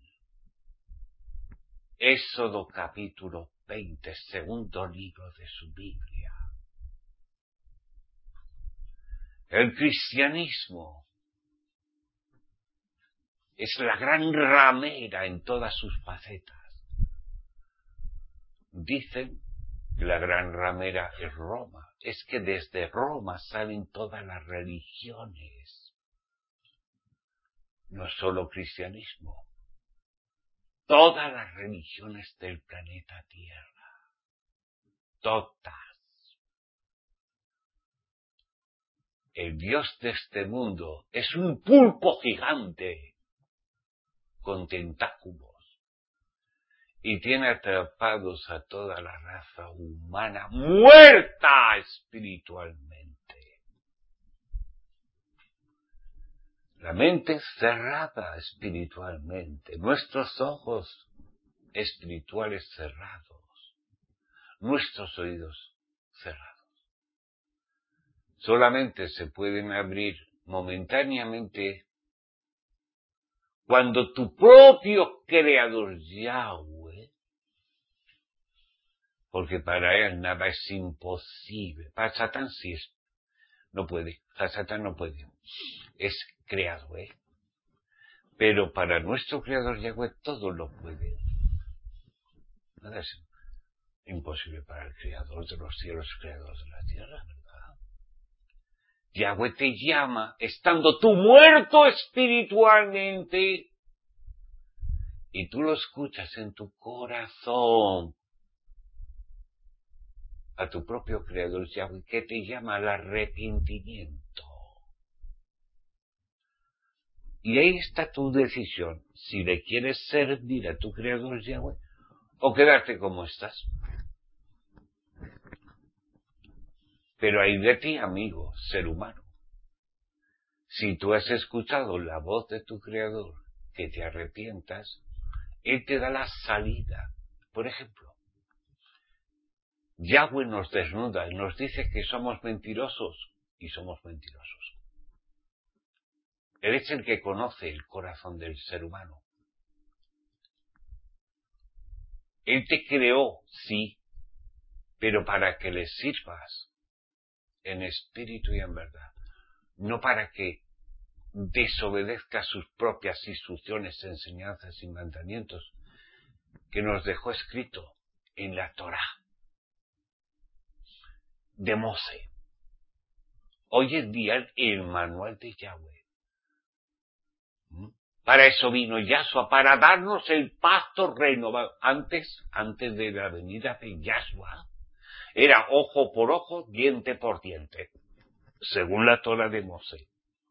Speaker 1: Éxodo capítulo veinte, segundo libro de su Biblia. El cristianismo es la gran ramera en todas sus facetas. Dicen La gran ramera es Roma. Es que desde Roma salen todas las religiones. No solo cristianismo. Todas las religiones del planeta Tierra. Todas. El Dios de este mundo es un pulpo gigante con tentáculos y tiene atrapados a toda la raza humana muerta espiritualmente. La mente es cerrada espiritualmente, nuestros ojos espirituales cerrados, nuestros oídos cerrados. Solamente se pueden abrir momentáneamente cuando tu propio creador Yahweh, porque para él nada es imposible, para Satán sí es, no puede, para Satán no puede, es creador, ¿eh? Pero para nuestro creador Yahweh todo lo puede. Nada es imposible para el creador de los cielos, creador de la tierra, ¿verdad? Yahweh te llama estando tú muerto espiritualmente y tú lo escuchas en tu corazón a tu propio creador Yahweh que te llama al arrepentimiento. Y ahí está tu decisión, si le quieres servir a tu creador Yahweh o quedarte como estás. Pero hay de ti, amigo, ser humano. Si tú has escuchado la voz de tu creador, que te arrepientas, él te da la salida. Por ejemplo, Yahweh nos desnuda y nos dice que somos mentirosos, y somos mentirosos. Él es el que conoce el corazón del ser humano. Él te creó, sí, pero para que le sirvas en espíritu y en verdad, no para que desobedezca sus propias instrucciones, enseñanzas y mandamientos que nos dejó escrito en la Torá de Moshe. Hoy en día el manual de Yahweh. Para eso vino Yahshua, para darnos el pacto renovado. Antes, antes de la venida de Yahshua, era ojo por ojo, diente por diente, según la Torá de Moshe.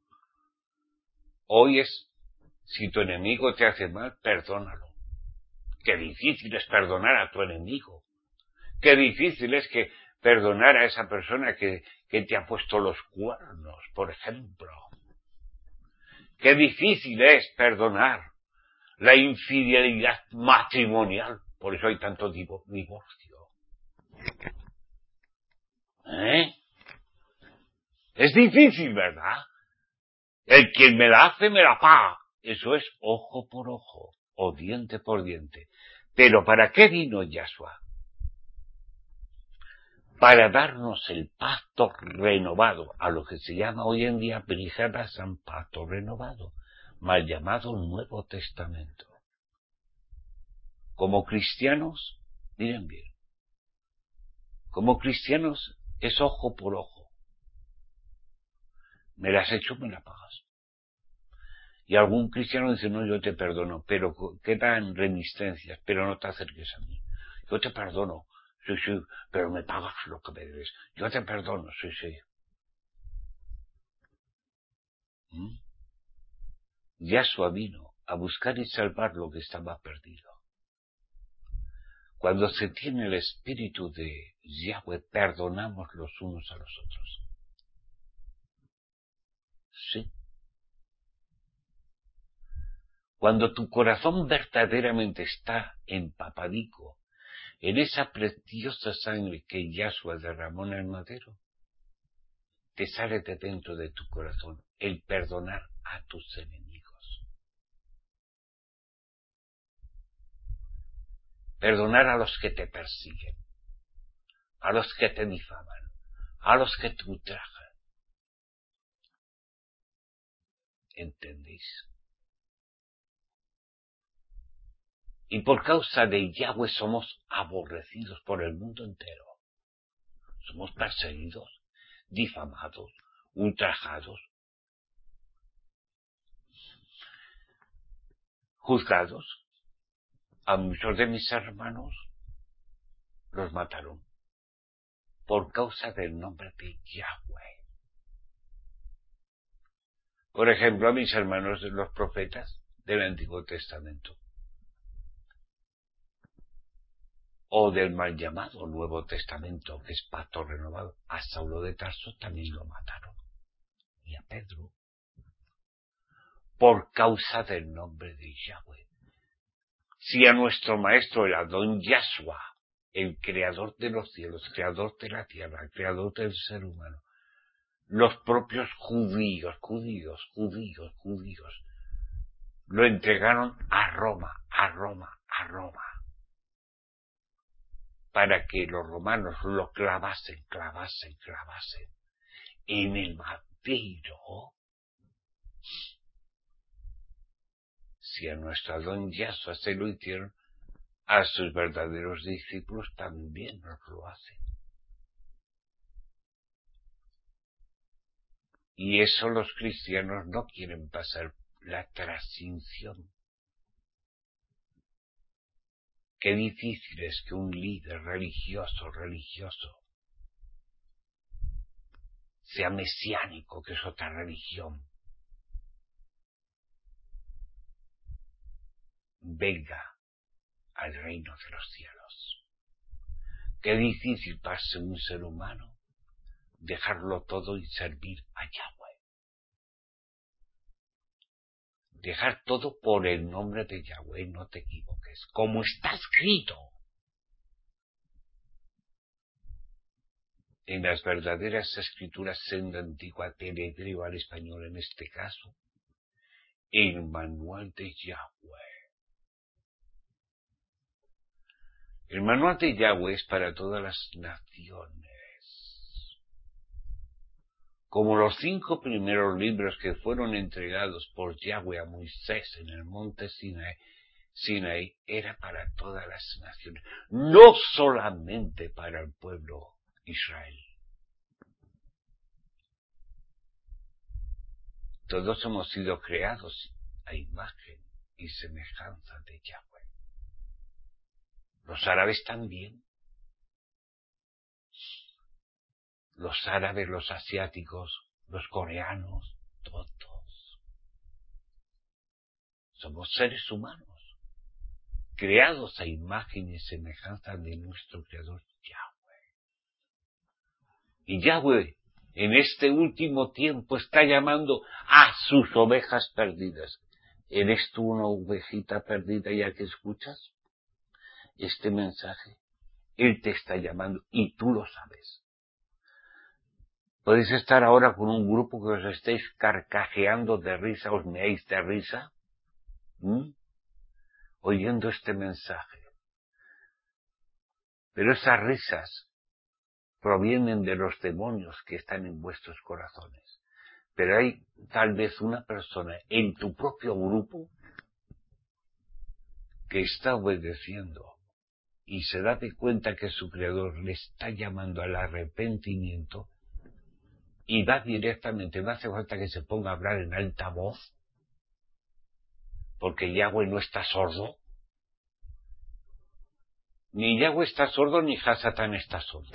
Speaker 1: Hoy es, si tu enemigo te hace mal, perdónalo. Qué difícil es perdonar a tu enemigo. Qué difícil es que perdonar a esa persona que, que te ha puesto los cuernos, por ejemplo. Qué difícil es perdonar la infidelidad matrimonial. Por eso hay tanto divorcio. ¿Eh? Es difícil, ¿verdad? El quien me la hace, me la paga. Eso es ojo por ojo, o diente por diente. Pero ¿para qué vino Yahshua? Para darnos el pacto renovado, a lo que se llama hoy en día Brit San pacto renovado, mal llamado Nuevo Testamento. Como cristianos, miren bien, como cristianos es ojo por ojo. Me la has hecho, me la pagas. Y algún cristiano dice, no, yo te perdono, pero quedan reminiscencias, pero no te acerques a mí. Yo te perdono, sí, sí, pero me pagas lo que me debes. Yo te perdono, sí, sí. ¿Mm? Yahshua vino a buscar y salvar lo que estaba perdido. Cuando se tiene el espíritu de Yahweh, perdonamos los unos a los otros. Sí. Cuando tu corazón verdaderamente está empapadico en esa preciosa sangre que Yahshua derramó en el madero, te sale de dentro de tu corazón el perdonar a tus enemigos. Perdonar a los que te persiguen, a los que te difaman, a los que te ultrajan. ¿Entendéis? Y por causa de Yahweh somos aborrecidos por el mundo entero. somos perseguidos, difamados, ultrajados, juzgados. A muchos de mis hermanos los mataron por causa del nombre de Yahweh. Por ejemplo, a mis hermanos de los profetas del Antiguo Testamento, o del mal llamado Nuevo Testamento, que es pacto renovado. A Saulo de Tarso también lo mataron, y a Pedro, por causa del nombre de Yahweh. Si a nuestro maestro era don Yahshua, el creador de los cielos, creador de la tierra, creador del ser humano, los propios judíos, judíos, judíos, judíos, lo entregaron a Roma, a Roma, a Roma, para que los romanos lo clavasen, clavasen, clavasen en el madero. Si a nuestro don Yahshua se lo hicieron, a sus verdaderos discípulos también nos lo hacen. Y eso los cristianos no quieren pasar, la transición. Qué difícil es que un líder religioso, religioso, sea mesiánico, que es otra religión, venga al reino de los cielos. Qué difícil pase un ser humano dejarlo todo y servir a Yahweh. Dejar todo por el nombre de Yahweh, no te equivoques, como está escrito en las verdaderas escrituras en la antigua, del hebreo al español en este caso, el manual de Yahweh. El manual de Yahweh es para todas las naciones. Como los cinco primeros libros que fueron entregados por Yahweh a Moisés en el monte Sinaí, Sinaí era para todas las naciones, no solamente para el pueblo Israel. Todos hemos sido creados a imagen y semejanza de Yahweh. Los árabes también. Los árabes, los asiáticos, los coreanos, todos. Somos seres humanos, creados a imagen y semejanza de nuestro Creador Yahweh. Y Yahweh, en este último tiempo, está llamando a sus ovejas perdidas. ¿Eres tú una ovejita perdida ya que escuchas este mensaje? Él te está llamando y tú lo sabes. Podéis estar ahora con un grupo que os estéis carcajeando de risa, os meáis de risa, ¿Mm? oyendo este mensaje. Pero esas risas provienen de los demonios que están en vuestros corazones. Pero hay tal vez una persona en tu propio grupo que está obedeciendo y se da de cuenta que su Creador le está llamando al arrepentimiento y va directamente, no hace falta que se ponga a hablar en alta voz, porque Yahweh no está sordo. Ni Yahweh está sordo, ni Hasatán está sordo.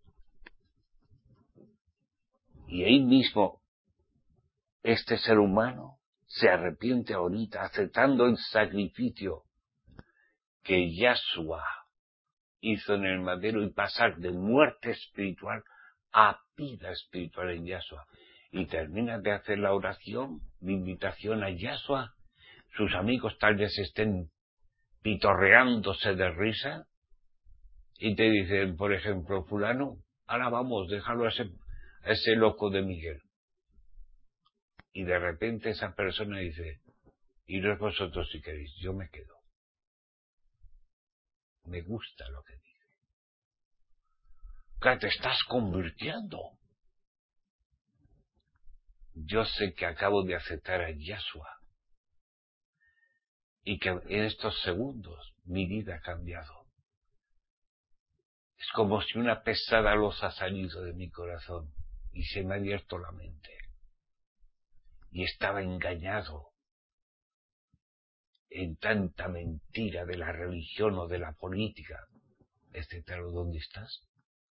Speaker 1: Y ahí mismo, este ser humano se arrepiente ahorita, aceptando el sacrificio que Yahshua hizo en el madero y pasar de muerte espiritual a vida espiritual en Yahshua. Y termina de hacer la oración, de invitación a Yahshua. Sus amigos tal vez estén pitorreándose de risa y te dicen, por ejemplo, fulano, ahora vamos, déjalo a ese, a ese loco de Miguel. Y de repente esa persona dice, iros vosotros si queréis, yo me quedo. Me gusta lo que dice. Que te estás convirtiendo. Yo sé que acabo de aceptar a Yahshua y que en estos segundos mi vida ha cambiado. Es como si una pesada losa ha salido de mi corazón y se me ha abierto la mente. Y estaba engañado en tanta mentira de la religión o de la política, etcétera. ¿Dónde estás?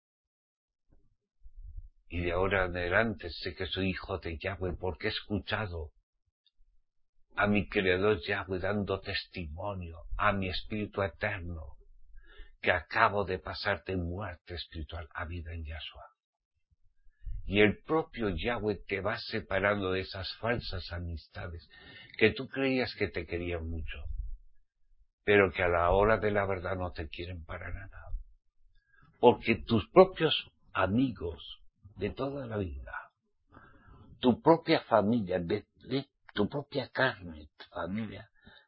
Speaker 1: Y de ahora en adelante sé que soy hijo de Yahweh porque he escuchado a mi Creador Yahweh dando testimonio a mi espíritu eterno que acabo de pasar de muerte espiritual a vida en Yahshua. Y el propio Yahweh te va separando de esas falsas amistades que tú creías que te querían mucho, pero que a la hora de la verdad no te quieren para nada. Porque tus propios amigos de toda la vida, tu propia familia, de, de tu propia carne, tu familia,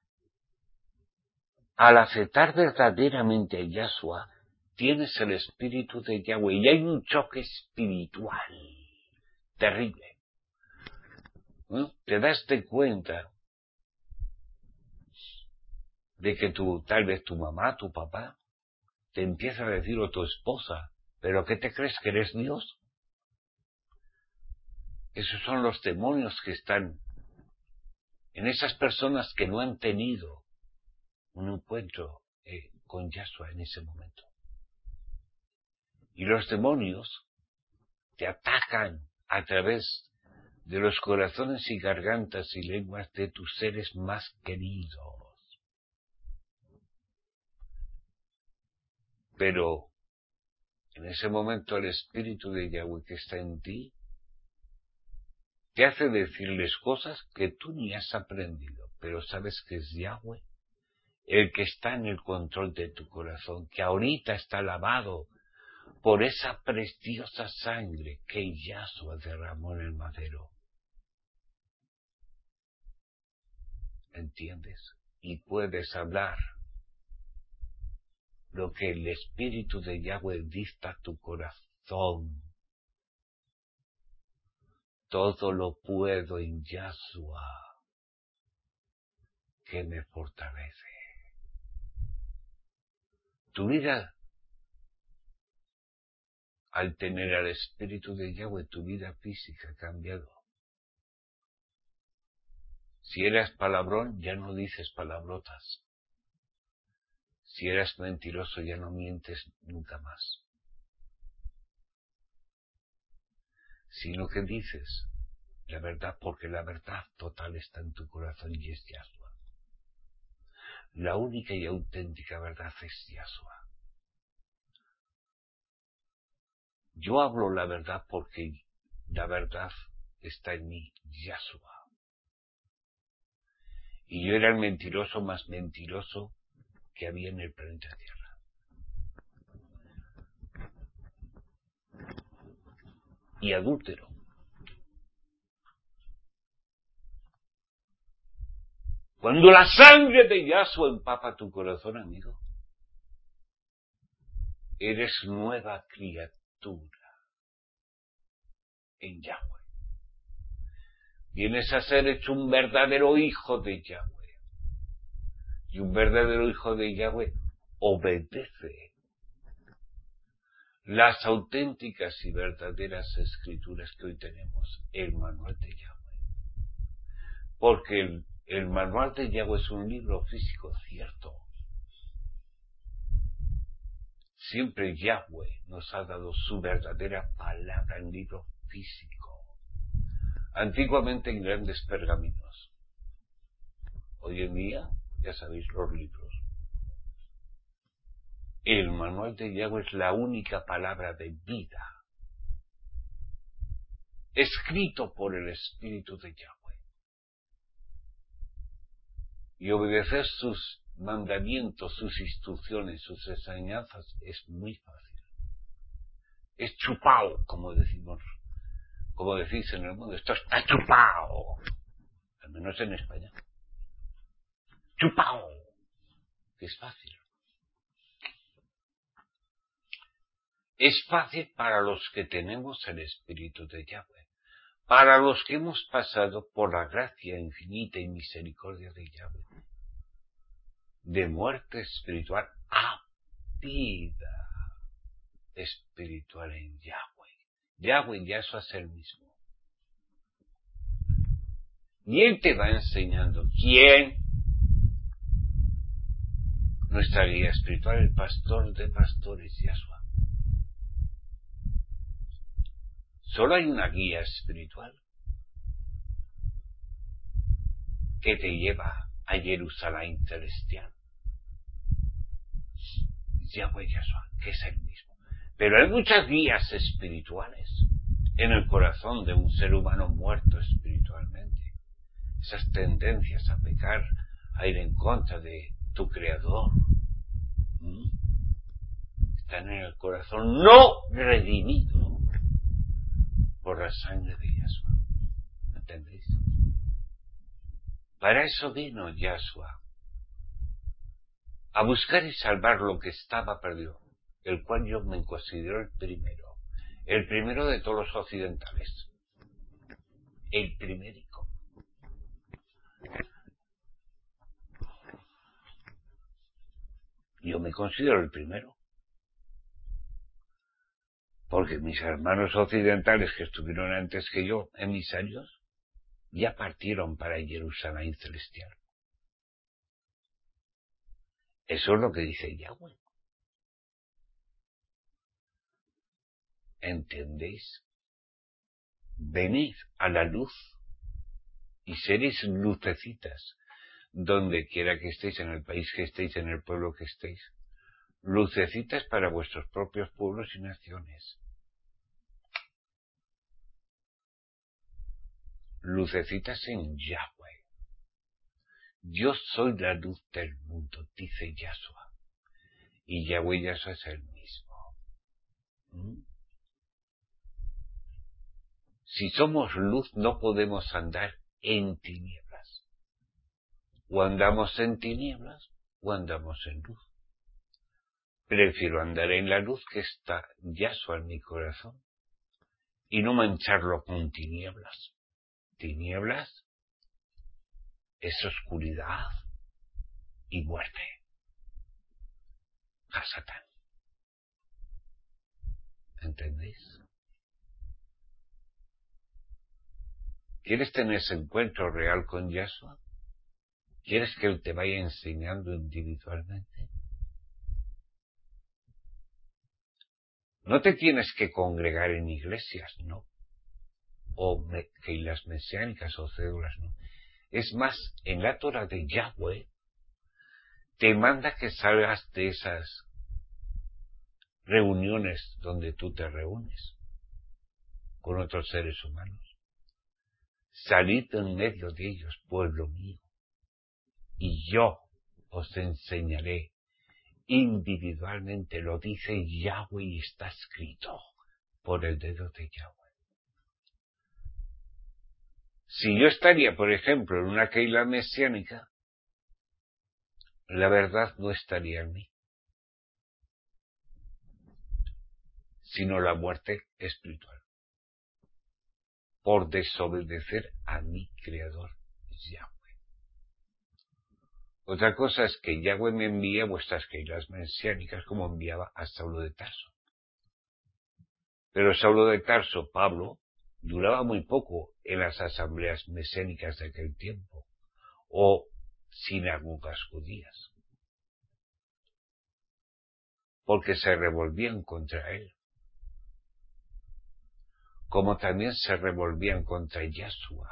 Speaker 1: al aceptar verdaderamente a Yahshua, tienes el espíritu de Yahweh y hay un choque espiritual terrible. ¿No? Te das de cuenta de que tu, tal vez tu mamá, tu papá, te empieza a decir, o tu esposa, ¿pero qué te crees que eres Dios? Esos son los demonios que están en esas personas que no han tenido un encuentro eh, con Yahshua en ese momento. Y los demonios te atacan a través de los corazones y gargantas y lenguas de tus seres más queridos. Pero en ese momento el espíritu de Yahweh que está en ti te hace decirles cosas que tú ni has aprendido, pero sabes que es Yahweh el que está en el control de tu corazón, que ahorita está lavado por esa preciosa sangre que Yahshua derramó en el madero. ¿Entiendes? Y puedes hablar lo que el espíritu de Yahweh dicta a tu corazón. Todo lo puedo en Yahshua, que me fortalece. Tu vida, al tener al espíritu de Yahweh, tu vida física ha cambiado. Si eras palabrón, ya no dices palabrotas. Si eras mentiroso, ya no mientes nunca más. Sino que dices la verdad, porque la verdad total está en tu corazón y es Yahshua. La única y auténtica verdad es Yahshua. Yo hablo la verdad porque la verdad está en mí, Yahshua. Y yo era el mentiroso más mentiroso que había en el planeta Tierra. Y adúltero. Cuando la sangre de Yahshua empapa tu corazón, amigo, eres nueva criatura en Yahweh. Vienes a ser hecho un verdadero hijo de Yahweh. Y un verdadero hijo de Yahweh obedece las auténticas y verdaderas escrituras que hoy tenemos, el manual de Yahweh. Porque el, el manual de Yahweh es un libro físico, cierto. Siempre Yahweh nos ha dado su verdadera palabra en libro físico. Antiguamente en grandes pergaminos. Hoy en día, ya sabéis, los libros. El manual de Yahweh es la única palabra de vida, escrito por el Espíritu de Yahweh. Y obedecer sus mandamientos, sus instrucciones, sus enseñanzas es muy fácil. Es chupao, como decimos, como decís en el mundo, esto está chupao, al menos en España. Chupao, que es fácil. Es fácil para los que tenemos el Espíritu de Yahweh, para los que hemos pasado por la gracia infinita y misericordia de Yahweh, de muerte espiritual a vida. espiritual en Yahweh. Yahweh Yahshua es el mismo. Y Él te va enseñando quién. Nuestra guía espiritual, el pastor de pastores, Yahshua. Solo hay una guía espiritual que te lleva a Jerusalén celestial. Yahweh Yahshua, que es el mismo. Pero hay muchas guías espirituales en el corazón de un ser humano muerto espiritualmente. Esas tendencias a pecar, a ir en contra de tu Creador, ¿Mm? están en el corazón no redimido por la sangre de Yahshua. ¿Entendéis? Para eso vino Yahshua, a buscar y salvar lo que estaba perdido, el cual yo me considero el primero, el primero de todos los occidentales, el primerico. Yo me considero el primero, porque mis hermanos occidentales que estuvieron antes que yo, emisarios, ya partieron para Jerusalén celestial. Eso es lo que dice Yahweh. ¿Entendéis? Venid a la luz y seréis lucecitas, donde quiera que estéis, en el país que estéis, en el pueblo que estéis. Lucecitas para vuestros propios pueblos y naciones. Lucecitas en Yahweh. Yo soy la luz del mundo, dice Yahshua. Y Yahweh Yahshua es el mismo. ¿Mm? Si somos luz, no podemos andar en tinieblas. O andamos en tinieblas, o andamos en luz. Prefiero andar en la luz que está Yahshua en mi corazón y no mancharlo con tinieblas. Tinieblas es oscuridad y muerte. A Satán. ¿Entendéis? ¿Quieres tener ese encuentro real con Yahshua? ¿Quieres que Él te vaya enseñando individualmente? No te tienes que congregar en iglesias, no. O keilas mesiánicas o cédulas, no. Es más, en la Torah de Yahweh te manda que salgas de esas reuniones donde tú te reúnes con otros seres humanos. Salid en medio de ellos, pueblo mío, y yo os enseñaré individualmente, lo dice Yahweh y está escrito por el dedo de Yahweh. Si yo estaría, por ejemplo, en una keila mesiánica, la verdad no estaría en mí, sino la muerte espiritual, por desobedecer a mi Creador, Yahweh. Otra cosa es que Yahweh me envíe a vuestras keilas mesiánicas como enviaba a Saulo de Tarso. Pero Saulo de Tarso, Pablo, duraba muy poco en las asambleas mesiánicas de aquel tiempo, o sinagogas judías, porque se revolvían contra él, como también se revolvían contra Yahshua.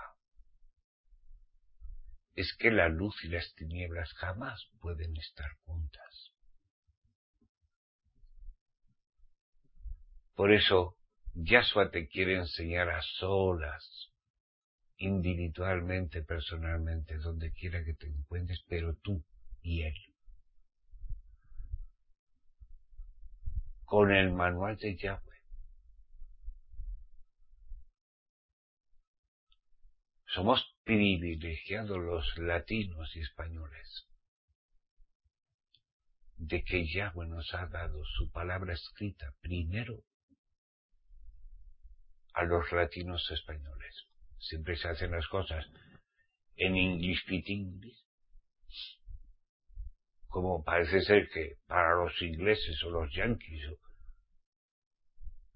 Speaker 1: Es que la luz y las tinieblas jamás pueden estar juntas. Por eso, Yahshua te quiere enseñar a solas, individualmente, personalmente, donde quiera que te encuentres, pero tú y Él. Con el manual de Yahweh. Somos privilegiados los latinos y españoles de que Yahweh nos ha dado su palabra escrita primero a los latinos españoles. Siempre se hacen las cosas en English fit English, como parece ser que para los ingleses o los yanquis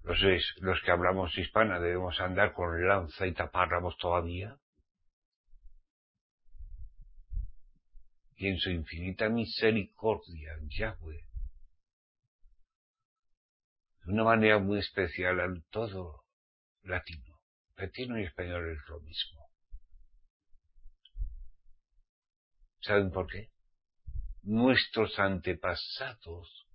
Speaker 1: Los, los que hablamos hispana debemos andar con lanza y taparramos todavía. Y en su infinita misericordia, Yahweh, de una manera muy especial al todo latino. Latino y español es lo mismo. ¿Saben por qué? Nuestros antepasados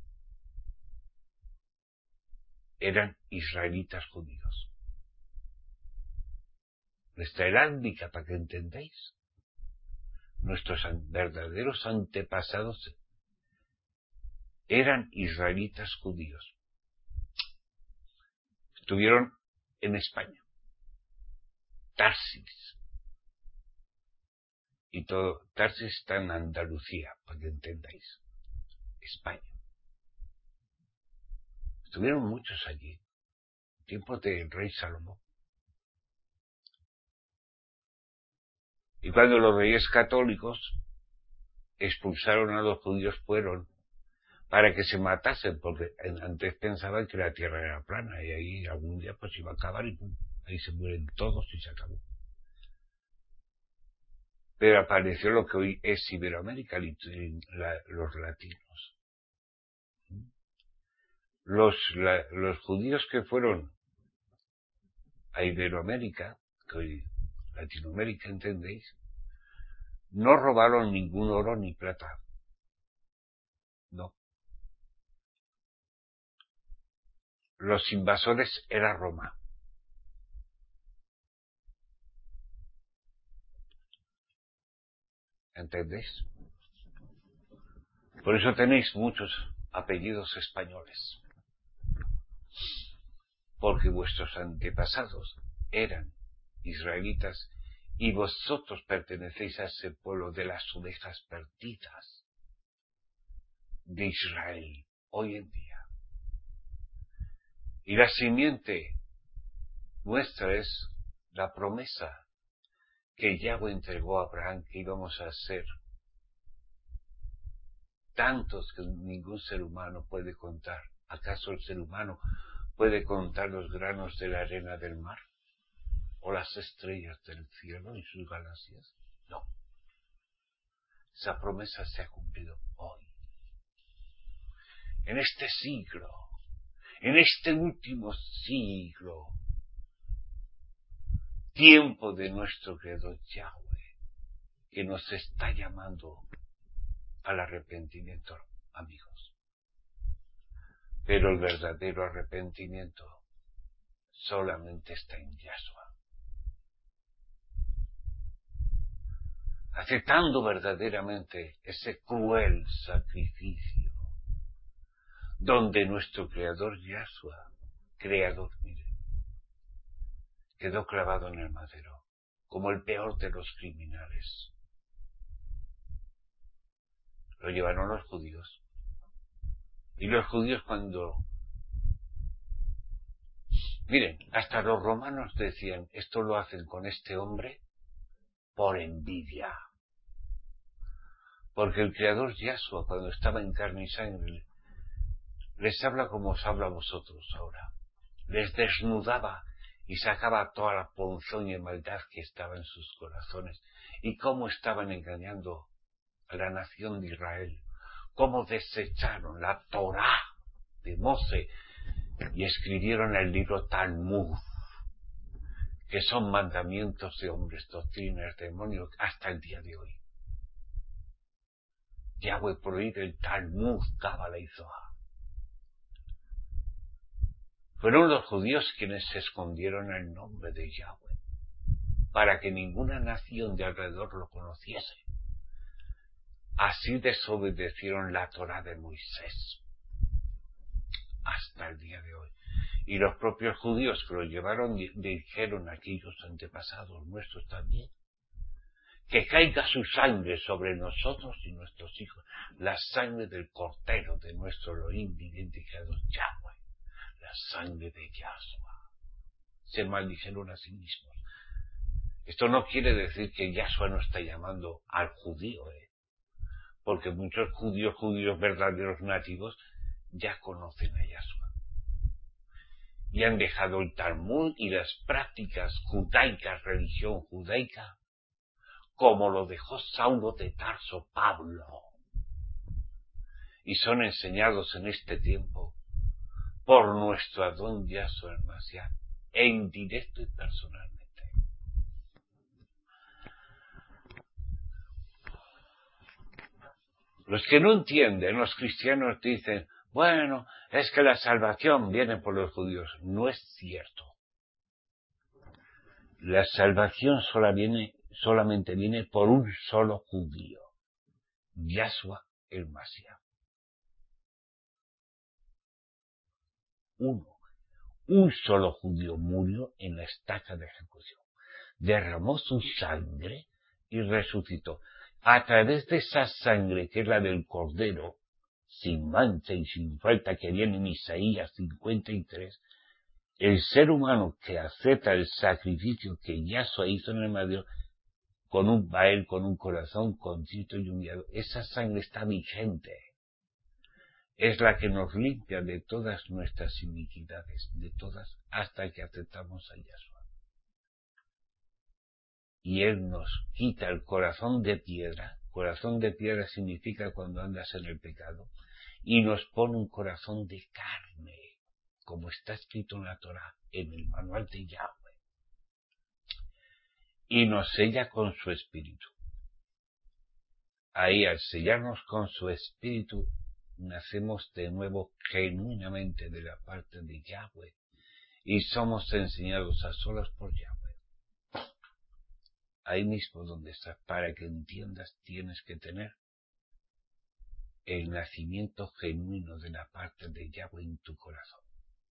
Speaker 1: eran israelitas judíos. Nuestra heráldica, para que entendáis, nuestros verdaderos antepasados eran israelitas judíos. Estuvieron en España, Tarsis, y todo, Tarsis está en Andalucía, para que entendáis, España. Estuvieron muchos allí, en tiempos del rey Salomón. Y cuando los reyes católicos expulsaron a los judíos, fueron para que se matasen, porque antes pensaban que la tierra era plana, y ahí algún día pues iba a acabar, y pum, ahí se mueren todos y se acabó. Pero apareció lo que hoy es Iberoamérica, los latinos. Los, la, los judíos que fueron a Iberoamérica, que hoy Latinoamérica, ¿entendéis? No robaron ningún oro ni plata. No. Los invasores era Roma. ¿Entendéis? Por eso tenéis muchos apellidos españoles. Porque vuestros antepasados eran israelitas y vosotros pertenecéis a ese pueblo de las ovejas perdidas de Israel hoy en día. Y la simiente nuestra es la promesa que Yahweh entregó a Abraham, que íbamos a ser tantos que ningún ser humano puede contar. ¿Acaso el ser humano puede contar los granos de la arena del mar? ¿O las estrellas del cielo y sus galaxias? No. Esa promesa se ha cumplido hoy. En este siglo. En este último siglo. Tiempo de nuestro Creador Yahweh, que nos está llamando al arrepentimiento, amigos. Pero el verdadero arrepentimiento solamente está en Yahshua. Aceptando verdaderamente ese cruel sacrificio, donde nuestro Creador Yahshua, Creador, mire, quedó clavado en el madero, como el peor de los criminales. Lo llevaron los judíos. Y los judíos cuando... Miren, hasta los romanos decían, esto lo hacen con este hombre por envidia. Porque el Creador Yahshua, cuando estaba en carne y sangre, les habla como os habla a vosotros ahora. Les desnudaba y sacaba toda la ponzoña y maldad que estaba en sus corazones. Y cómo estaban engañando a la nación de Israel. Cómo desecharon la Torá de Moshe y escribieron el libro Talmud, que son mandamientos de hombres, doctrinas, demonios, hasta el día de hoy. Yahweh prohíbe el Talmud, Cábala y Zohar. Fueron los judíos quienes se escondieron el nombre de Yahweh, para que ninguna nación de alrededor lo conociese. Así desobedecieron la Torá de Moisés, hasta el día de hoy. Y los propios judíos que lo llevaron dijeron a aquellos antepasados nuestros también, que caiga su sangre sobre nosotros y nuestros hijos, la sangre del Cordero de nuestro Elohim viviente creador Yahweh, la sangre de Yahshua. Se maldijeron a sí mismos. Esto no quiere decir que Yahshua no está llamando al judío, ¿eh? Porque muchos judíos, judíos verdaderos nativos, ya conocen a Yahshua. y han dejado el Talmud y las prácticas judaicas, religión judaica, como lo dejó Saulo de Tarso, Pablo, y son enseñados en este tiempo por nuestro Adón Yahshua el Mashiach, en directo y personalmente. Los que no entienden, los cristianos dicen, bueno, es que la salvación viene por los judíos. No es cierto. La salvación sola viene, solamente viene por un solo judío, Yahshua el Mashiach. Uno. Un solo judío murió en la estaca de ejecución. Derramó su sangre y resucitó. A través de esa sangre, que es la del Cordero, sin mancha y sin falta, que viene en Isaías cincuenta y tres, el ser humano que acepta el sacrificio que Yahshua hizo en el madero, con un bael, con un corazón contrito y humillado, esa sangre está vigente. Es la que nos limpia de todas nuestras iniquidades, de todas, hasta que aceptamos a Yahshua. Y Él nos quita el corazón de piedra. Corazón de piedra significa cuando andas en el pecado. Y nos pone un corazón de carne, como está escrito en la Torah, en el manual de Yahweh. Y nos sella con su espíritu. Ahí, al sellarnos con su espíritu, nacemos de nuevo genuinamente de la parte de Yahweh. Y somos enseñados a solas por Yahweh. Ahí mismo donde estás, para que entiendas, tienes que tener el nacimiento genuino de la parte de Yahweh en tu corazón.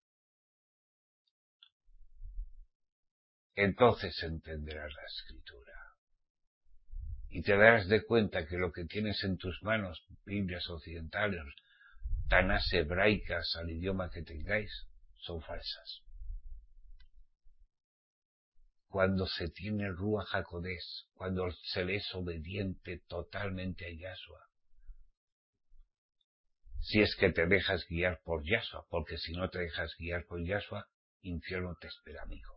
Speaker 1: Entonces entenderás la escritura. Y te darás de cuenta que lo que tienes en tus manos, Biblias occidentales, Tanás hebraicas al idioma que tengáis, son falsas. Cuando se tiene el Ruach HaKodesh, cuando se le es obediente totalmente a Yahshua, si es que te dejas guiar por Yahshua, porque si no te dejas guiar por Yahshua, infierno te espera, amigo.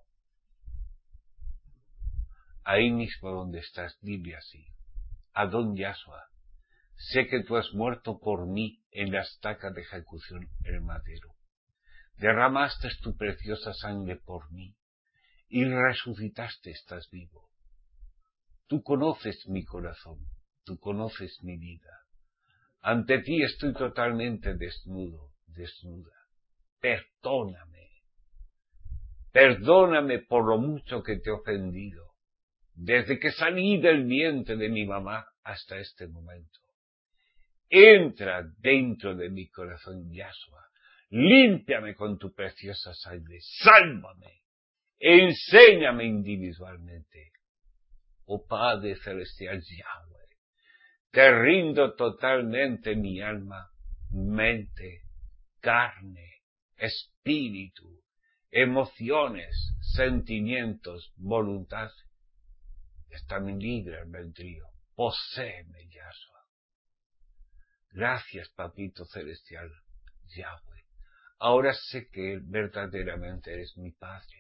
Speaker 1: Ahí mismo donde estás, dile así: Adón Yahshua, sé que tú has muerto por mí en la estaca de ejecución en el madero. Derramaste tu preciosa sangre por mí y resucitaste, estás vivo. Tú conoces mi corazón, tú conoces mi vida. Ante ti estoy totalmente desnudo, desnuda. Perdóname. Perdóname por lo mucho que te he ofendido, desde que salí del vientre de mi mamá hasta este momento. Entra dentro de mi corazón, Yahshua. Límpiame con tu preciosa sangre. Sálvame. Enséñame individualmente. Oh Padre Celestial Yahweh, te rindo totalmente mi alma, mente, carne, espíritu, emociones, sentimientos, voluntad. Está mi libre albedrío. Poséeme, Yahshua. Gracias, Papito Celestial Yahweh. Ahora sé que verdaderamente eres mi Padre.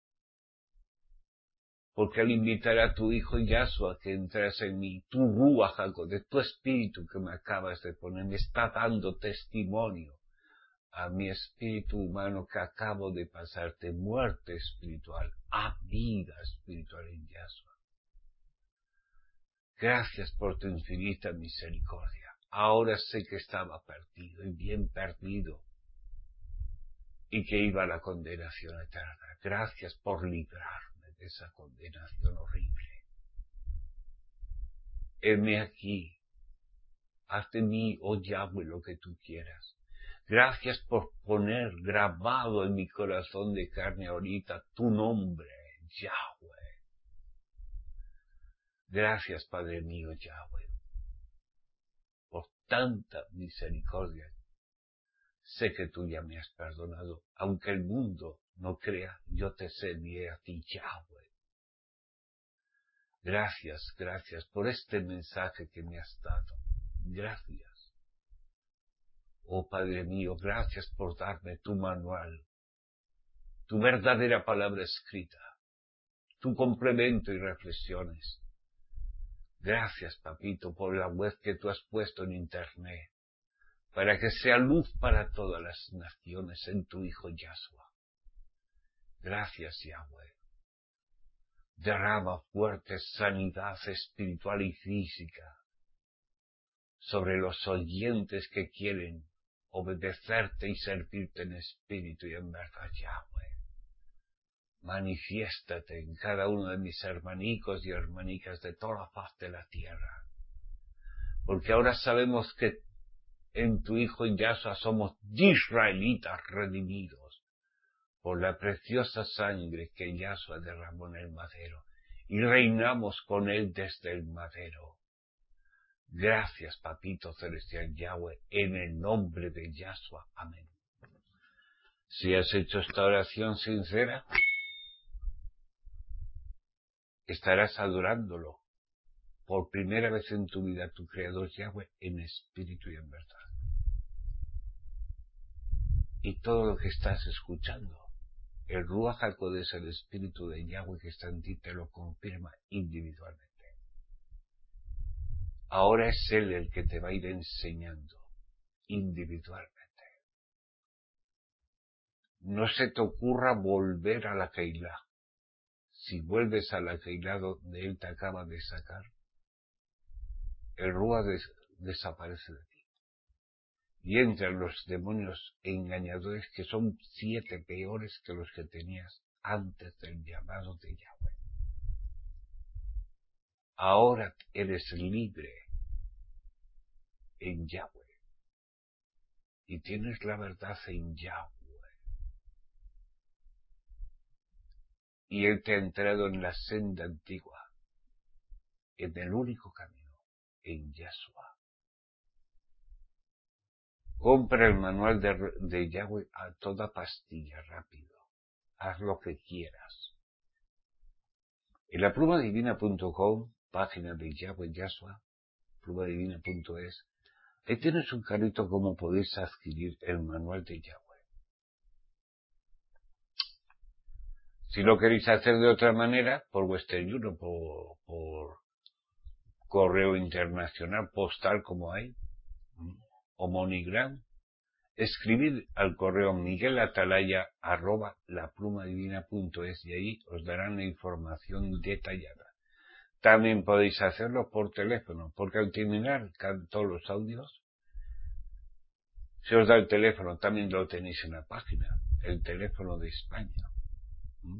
Speaker 1: Porque al invitar a tu Hijo Yahshua que entras en mí, tu Ruach HaKodesh, tu espíritu que me acabas de poner, me está dando testimonio a mi espíritu humano que acabo de pasar de muerte espiritual a vida espiritual en Yahshua. Gracias por tu infinita misericordia. Ahora sé que estaba perdido y bien perdido y que iba a la condenación eterna. Gracias por librarme de esa condenación horrible. Heme aquí. Haz de mí, oh Yahweh, lo que tú quieras. Gracias por poner grabado en mi corazón de carne ahorita tu nombre, Yahweh. Gracias, Padre mío, Yahweh, por tanta misericordia. Sé que tú ya me has perdonado, aunque el mundo no crea, yo te serviré a ti, Yahweh. Gracias, gracias por este mensaje que me has dado. Gracias. Oh Padre mío, gracias por darme tu manual. tu verdadera palabra escrita, tu complemento y reflexiones. Gracias, papito, por la web que tú has puesto en internet, para que sea luz para todas las naciones en tu Hijo Yahshua. Gracias, Yahweh. Derrama fuerte sanidad espiritual y física sobre los oyentes que quieren obedecerte y servirte en espíritu y en verdad, Yahweh. Manifiéstate en cada uno de mis hermanicos y hermanicas de toda la faz de la tierra. Porque ahora sabemos que en tu Hijo Yahshua somos israelitas redimidos por la preciosa sangre que Yahshua derramó en el madero, y reinamos con él desde el madero. Gracias, papito celestial Yahweh, en el nombre de Yahshua. Amén. Si has hecho esta oración sincera, estarás adorándolo por primera vez en tu vida, tu Creador Yahweh, en espíritu y en verdad. Y todo lo que estás escuchando, el Ruach HaKodesh, el espíritu de Yahweh que está en ti, te lo confirma individualmente. Ahora es Él el que te va a ir enseñando individualmente. No se te ocurra volver a la Keilah. Si vuelves a la Keilah donde Él te acaba de sacar, el Ruach des- desaparece de ti. Y entran los demonios engañadores, que son siete peores que los que tenías antes del llamado de Yahweh. Ahora eres libre en Yahweh. Y tienes la verdad en Yahweh. Y Él te ha entrado en la senda antigua, en el único camino, en Yahshua. Compra el manual de, de Yahweh a toda pastilla, rápido. Haz lo que quieras. En la pluma divina punto com, página de Yahweh Yahshua, pluma divina punto es, ahí tienes un carrito como podéis adquirir el manual de Yahweh. Si lo queréis hacer de otra manera, por Western Union, por, por correo internacional, postal como hay, o MoneyGram, escribid al correo miguelatalaya arroba laplumadivina.es y ahí os darán la información detallada. También podéis hacerlo por teléfono, porque al terminar todos los audios, se os da el teléfono, también lo tenéis en la página, el teléfono de España. ¿Mm?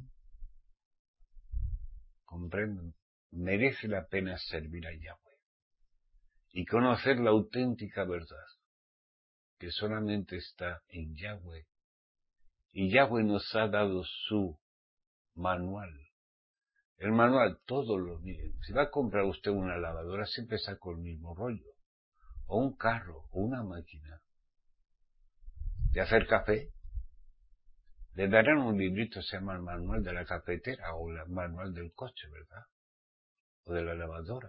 Speaker 1: ¿Comprenden? Merece la pena servir a Yahweh y conocer la auténtica verdad, que solamente está en Yahweh. Y Yahweh nos ha dado su manual. El manual, todo lo miren. Si va a comprar usted una lavadora, siempre saca el mismo rollo. O un carro, o una máquina. De hacer café, le darán un librito, se llama el manual de la cafetera, o el manual del coche, ¿verdad? O de la lavadora.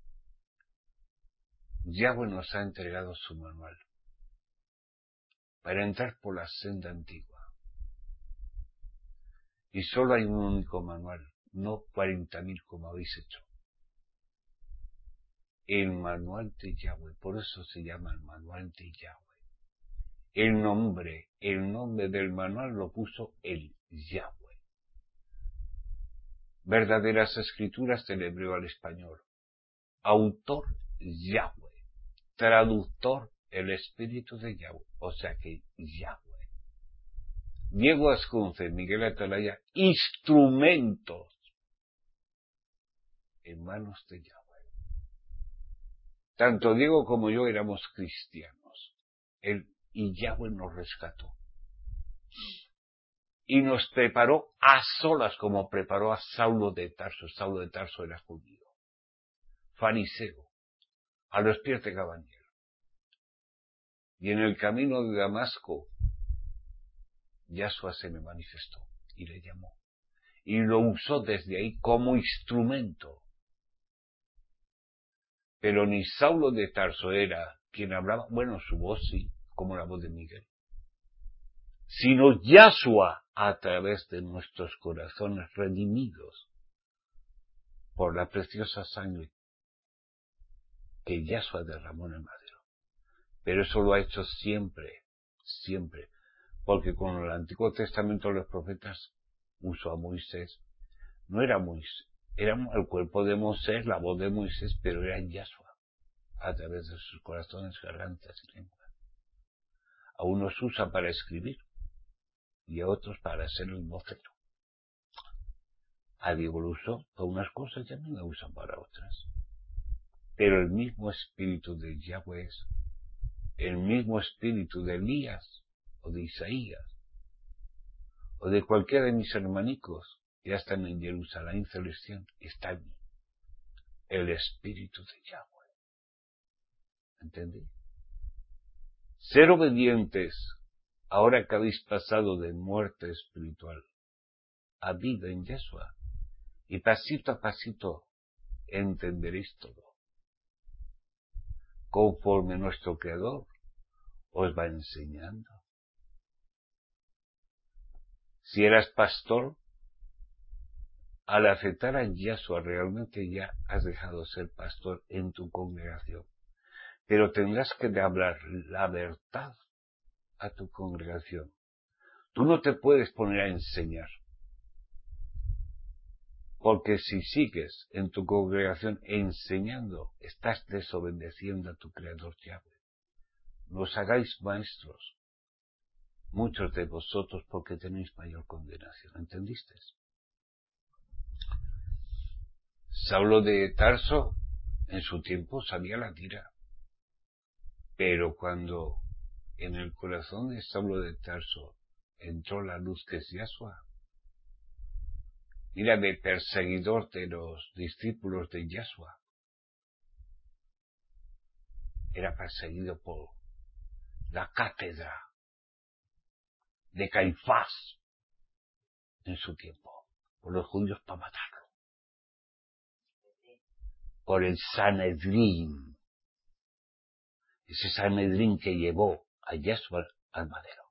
Speaker 1: Yahweh nos ha entregado su manual para entrar por la senda antigua. Y solo hay un único manual, no cuarenta mil como habéis hecho. El manual de Yahweh, por eso se llama el manual de Yahweh. El nombre, el nombre del manual lo puso el Yahweh. Verdaderas escrituras del hebreo al español. Autor Yahweh. Traductor el espíritu de Yahweh. O sea que Yahweh. Diego Ascunce, Miguel Atalaya, instrumentos en manos de Yahweh. Tanto Diego como yo éramos cristianos. Él y Yahweh nos rescató. Y nos preparó a solas como preparó a Saulo de Tarso. Saulo de Tarso era judío, fariseo, a los pies de Caballero. Y en el camino de Damasco, Yahshua se me manifestó y le llamó. Y lo usó desde ahí como instrumento. Pero ni Saulo de Tarso era quien hablaba, bueno, su voz sí, como la voz de Miguel. Sino Yahshua a través de nuestros corazones redimidos por la preciosa sangre que Yahshua derramó en el madero. Pero eso lo ha hecho siempre, siempre, porque con el Antiguo Testamento los profetas usó a Moisés. No era Moisés, era el cuerpo de Moisés, la voz de Moisés, pero era Yahshua, a través de sus corazones, gargantas y lenguas. A unos usa para escribir y a otros para ser el vocero. A Dios lo usó para unas cosas y a mí me usan para otras. Pero el mismo espíritu de Yahweh es el mismo espíritu de Elías o de Isaías o de cualquiera de mis hermanicos que ya están en Jerusalén celestial, está en mí. El espíritu de Yahweh. ¿Entendí? Ser obedientes ahora que habéis pasado de muerte espiritual a vida en Yeshua, y pasito a pasito entenderéis todo, conforme nuestro Creador os va enseñando. Si eras pastor, al aceptar a Yeshua realmente ya has dejado de ser pastor en tu congregación, pero tendrás que hablar la verdad a tu congregación. Tú no te puedes poner a enseñar, porque si sigues en tu congregación enseñando, estás desobedeciendo a tu Creador Yahweh. No os hagáis maestros, muchos de vosotros, porque tenéis mayor condenación. ¿Entendiste? Saulo de Tarso, en su tiempo, sabía la tira, pero cuando en el corazón de Saulo de Tarso entró la luz que es Yahshua, mira, de perseguidor de los discípulos de Yahshua, era perseguido por la cátedra de Caifás en su tiempo, por los judíos para matarlo, por el Sanedrín, ese Sanedrín que llevó a Yahshua al madero.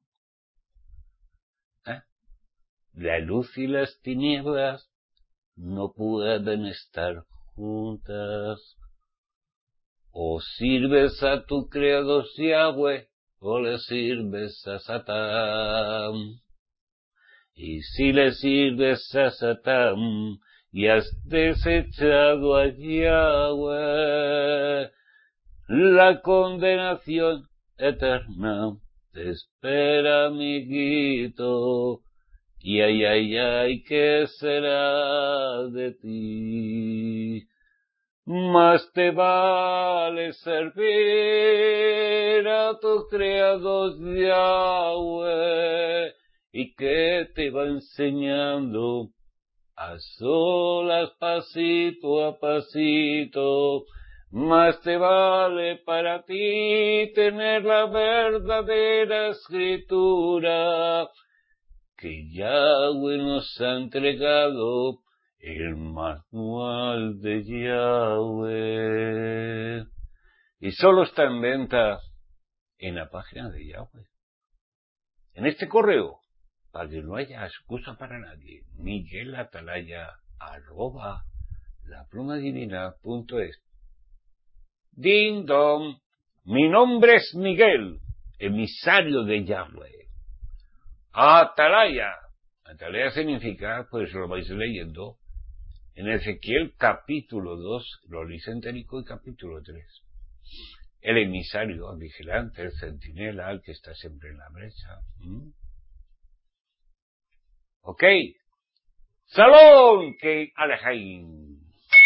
Speaker 1: ¿Eh? La luz y las tinieblas no pueden estar juntas. O sirves a tu Creador Yahweh, o le sirves a Satán. Y si le sirves a Satán, y has desechado a Yahweh, la condenación eterna te espera, amiguito. Y ay, ay, ay, ¿qué será de ti? Más te vale servir a tu Creador Yahweh, y que te va enseñando a solas, pasito a pasito. Más te vale para ti tener la verdadera escritura que Yahweh nos ha entregado, el manual de Yahweh. Y solo está en venta en la página de Yahweh. En este correo, para que no haya excusa para nadie, Miguel Atalaya, arroba, laplumadivina.es. Ding dong, mi nombre es Miguel, emisario de Yahweh. Atalaya. Atalaya significa, pues lo vais leyendo, en Ezequiel capítulo dos, lo leéis entérico, y capítulo tres. El emisario, el vigilante, el centinela, el que está siempre en la brecha. ¿Mm? Ok. Salón que Alejain.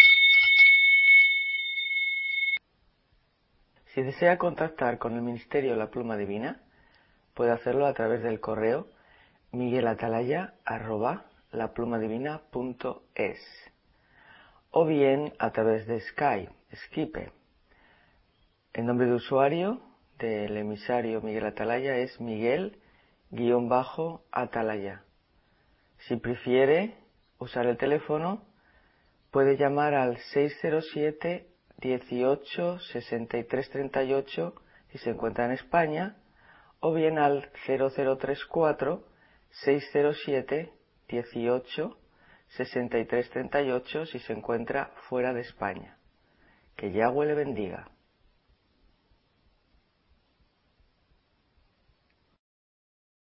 Speaker 2: Si desea contactar con el Ministerio La Pluma Divina, puede hacerlo a través del correo miguelatalaya arroba laplumadivina.es o bien a través de Skype, Skype. El nombre de usuario del emisario Miguel Atalaya es Miguel-Atalaya. Si prefiere usar el teléfono, puede llamar al seis cero siete, dieciocho, sesenta y tres treinta y ocho si se encuentra en España, o bien al cero cero tres cuatro, seis cero siete, dieciocho, sesenta y tres treinta y ocho si se encuentra fuera de España. Que Yahweh le bendiga.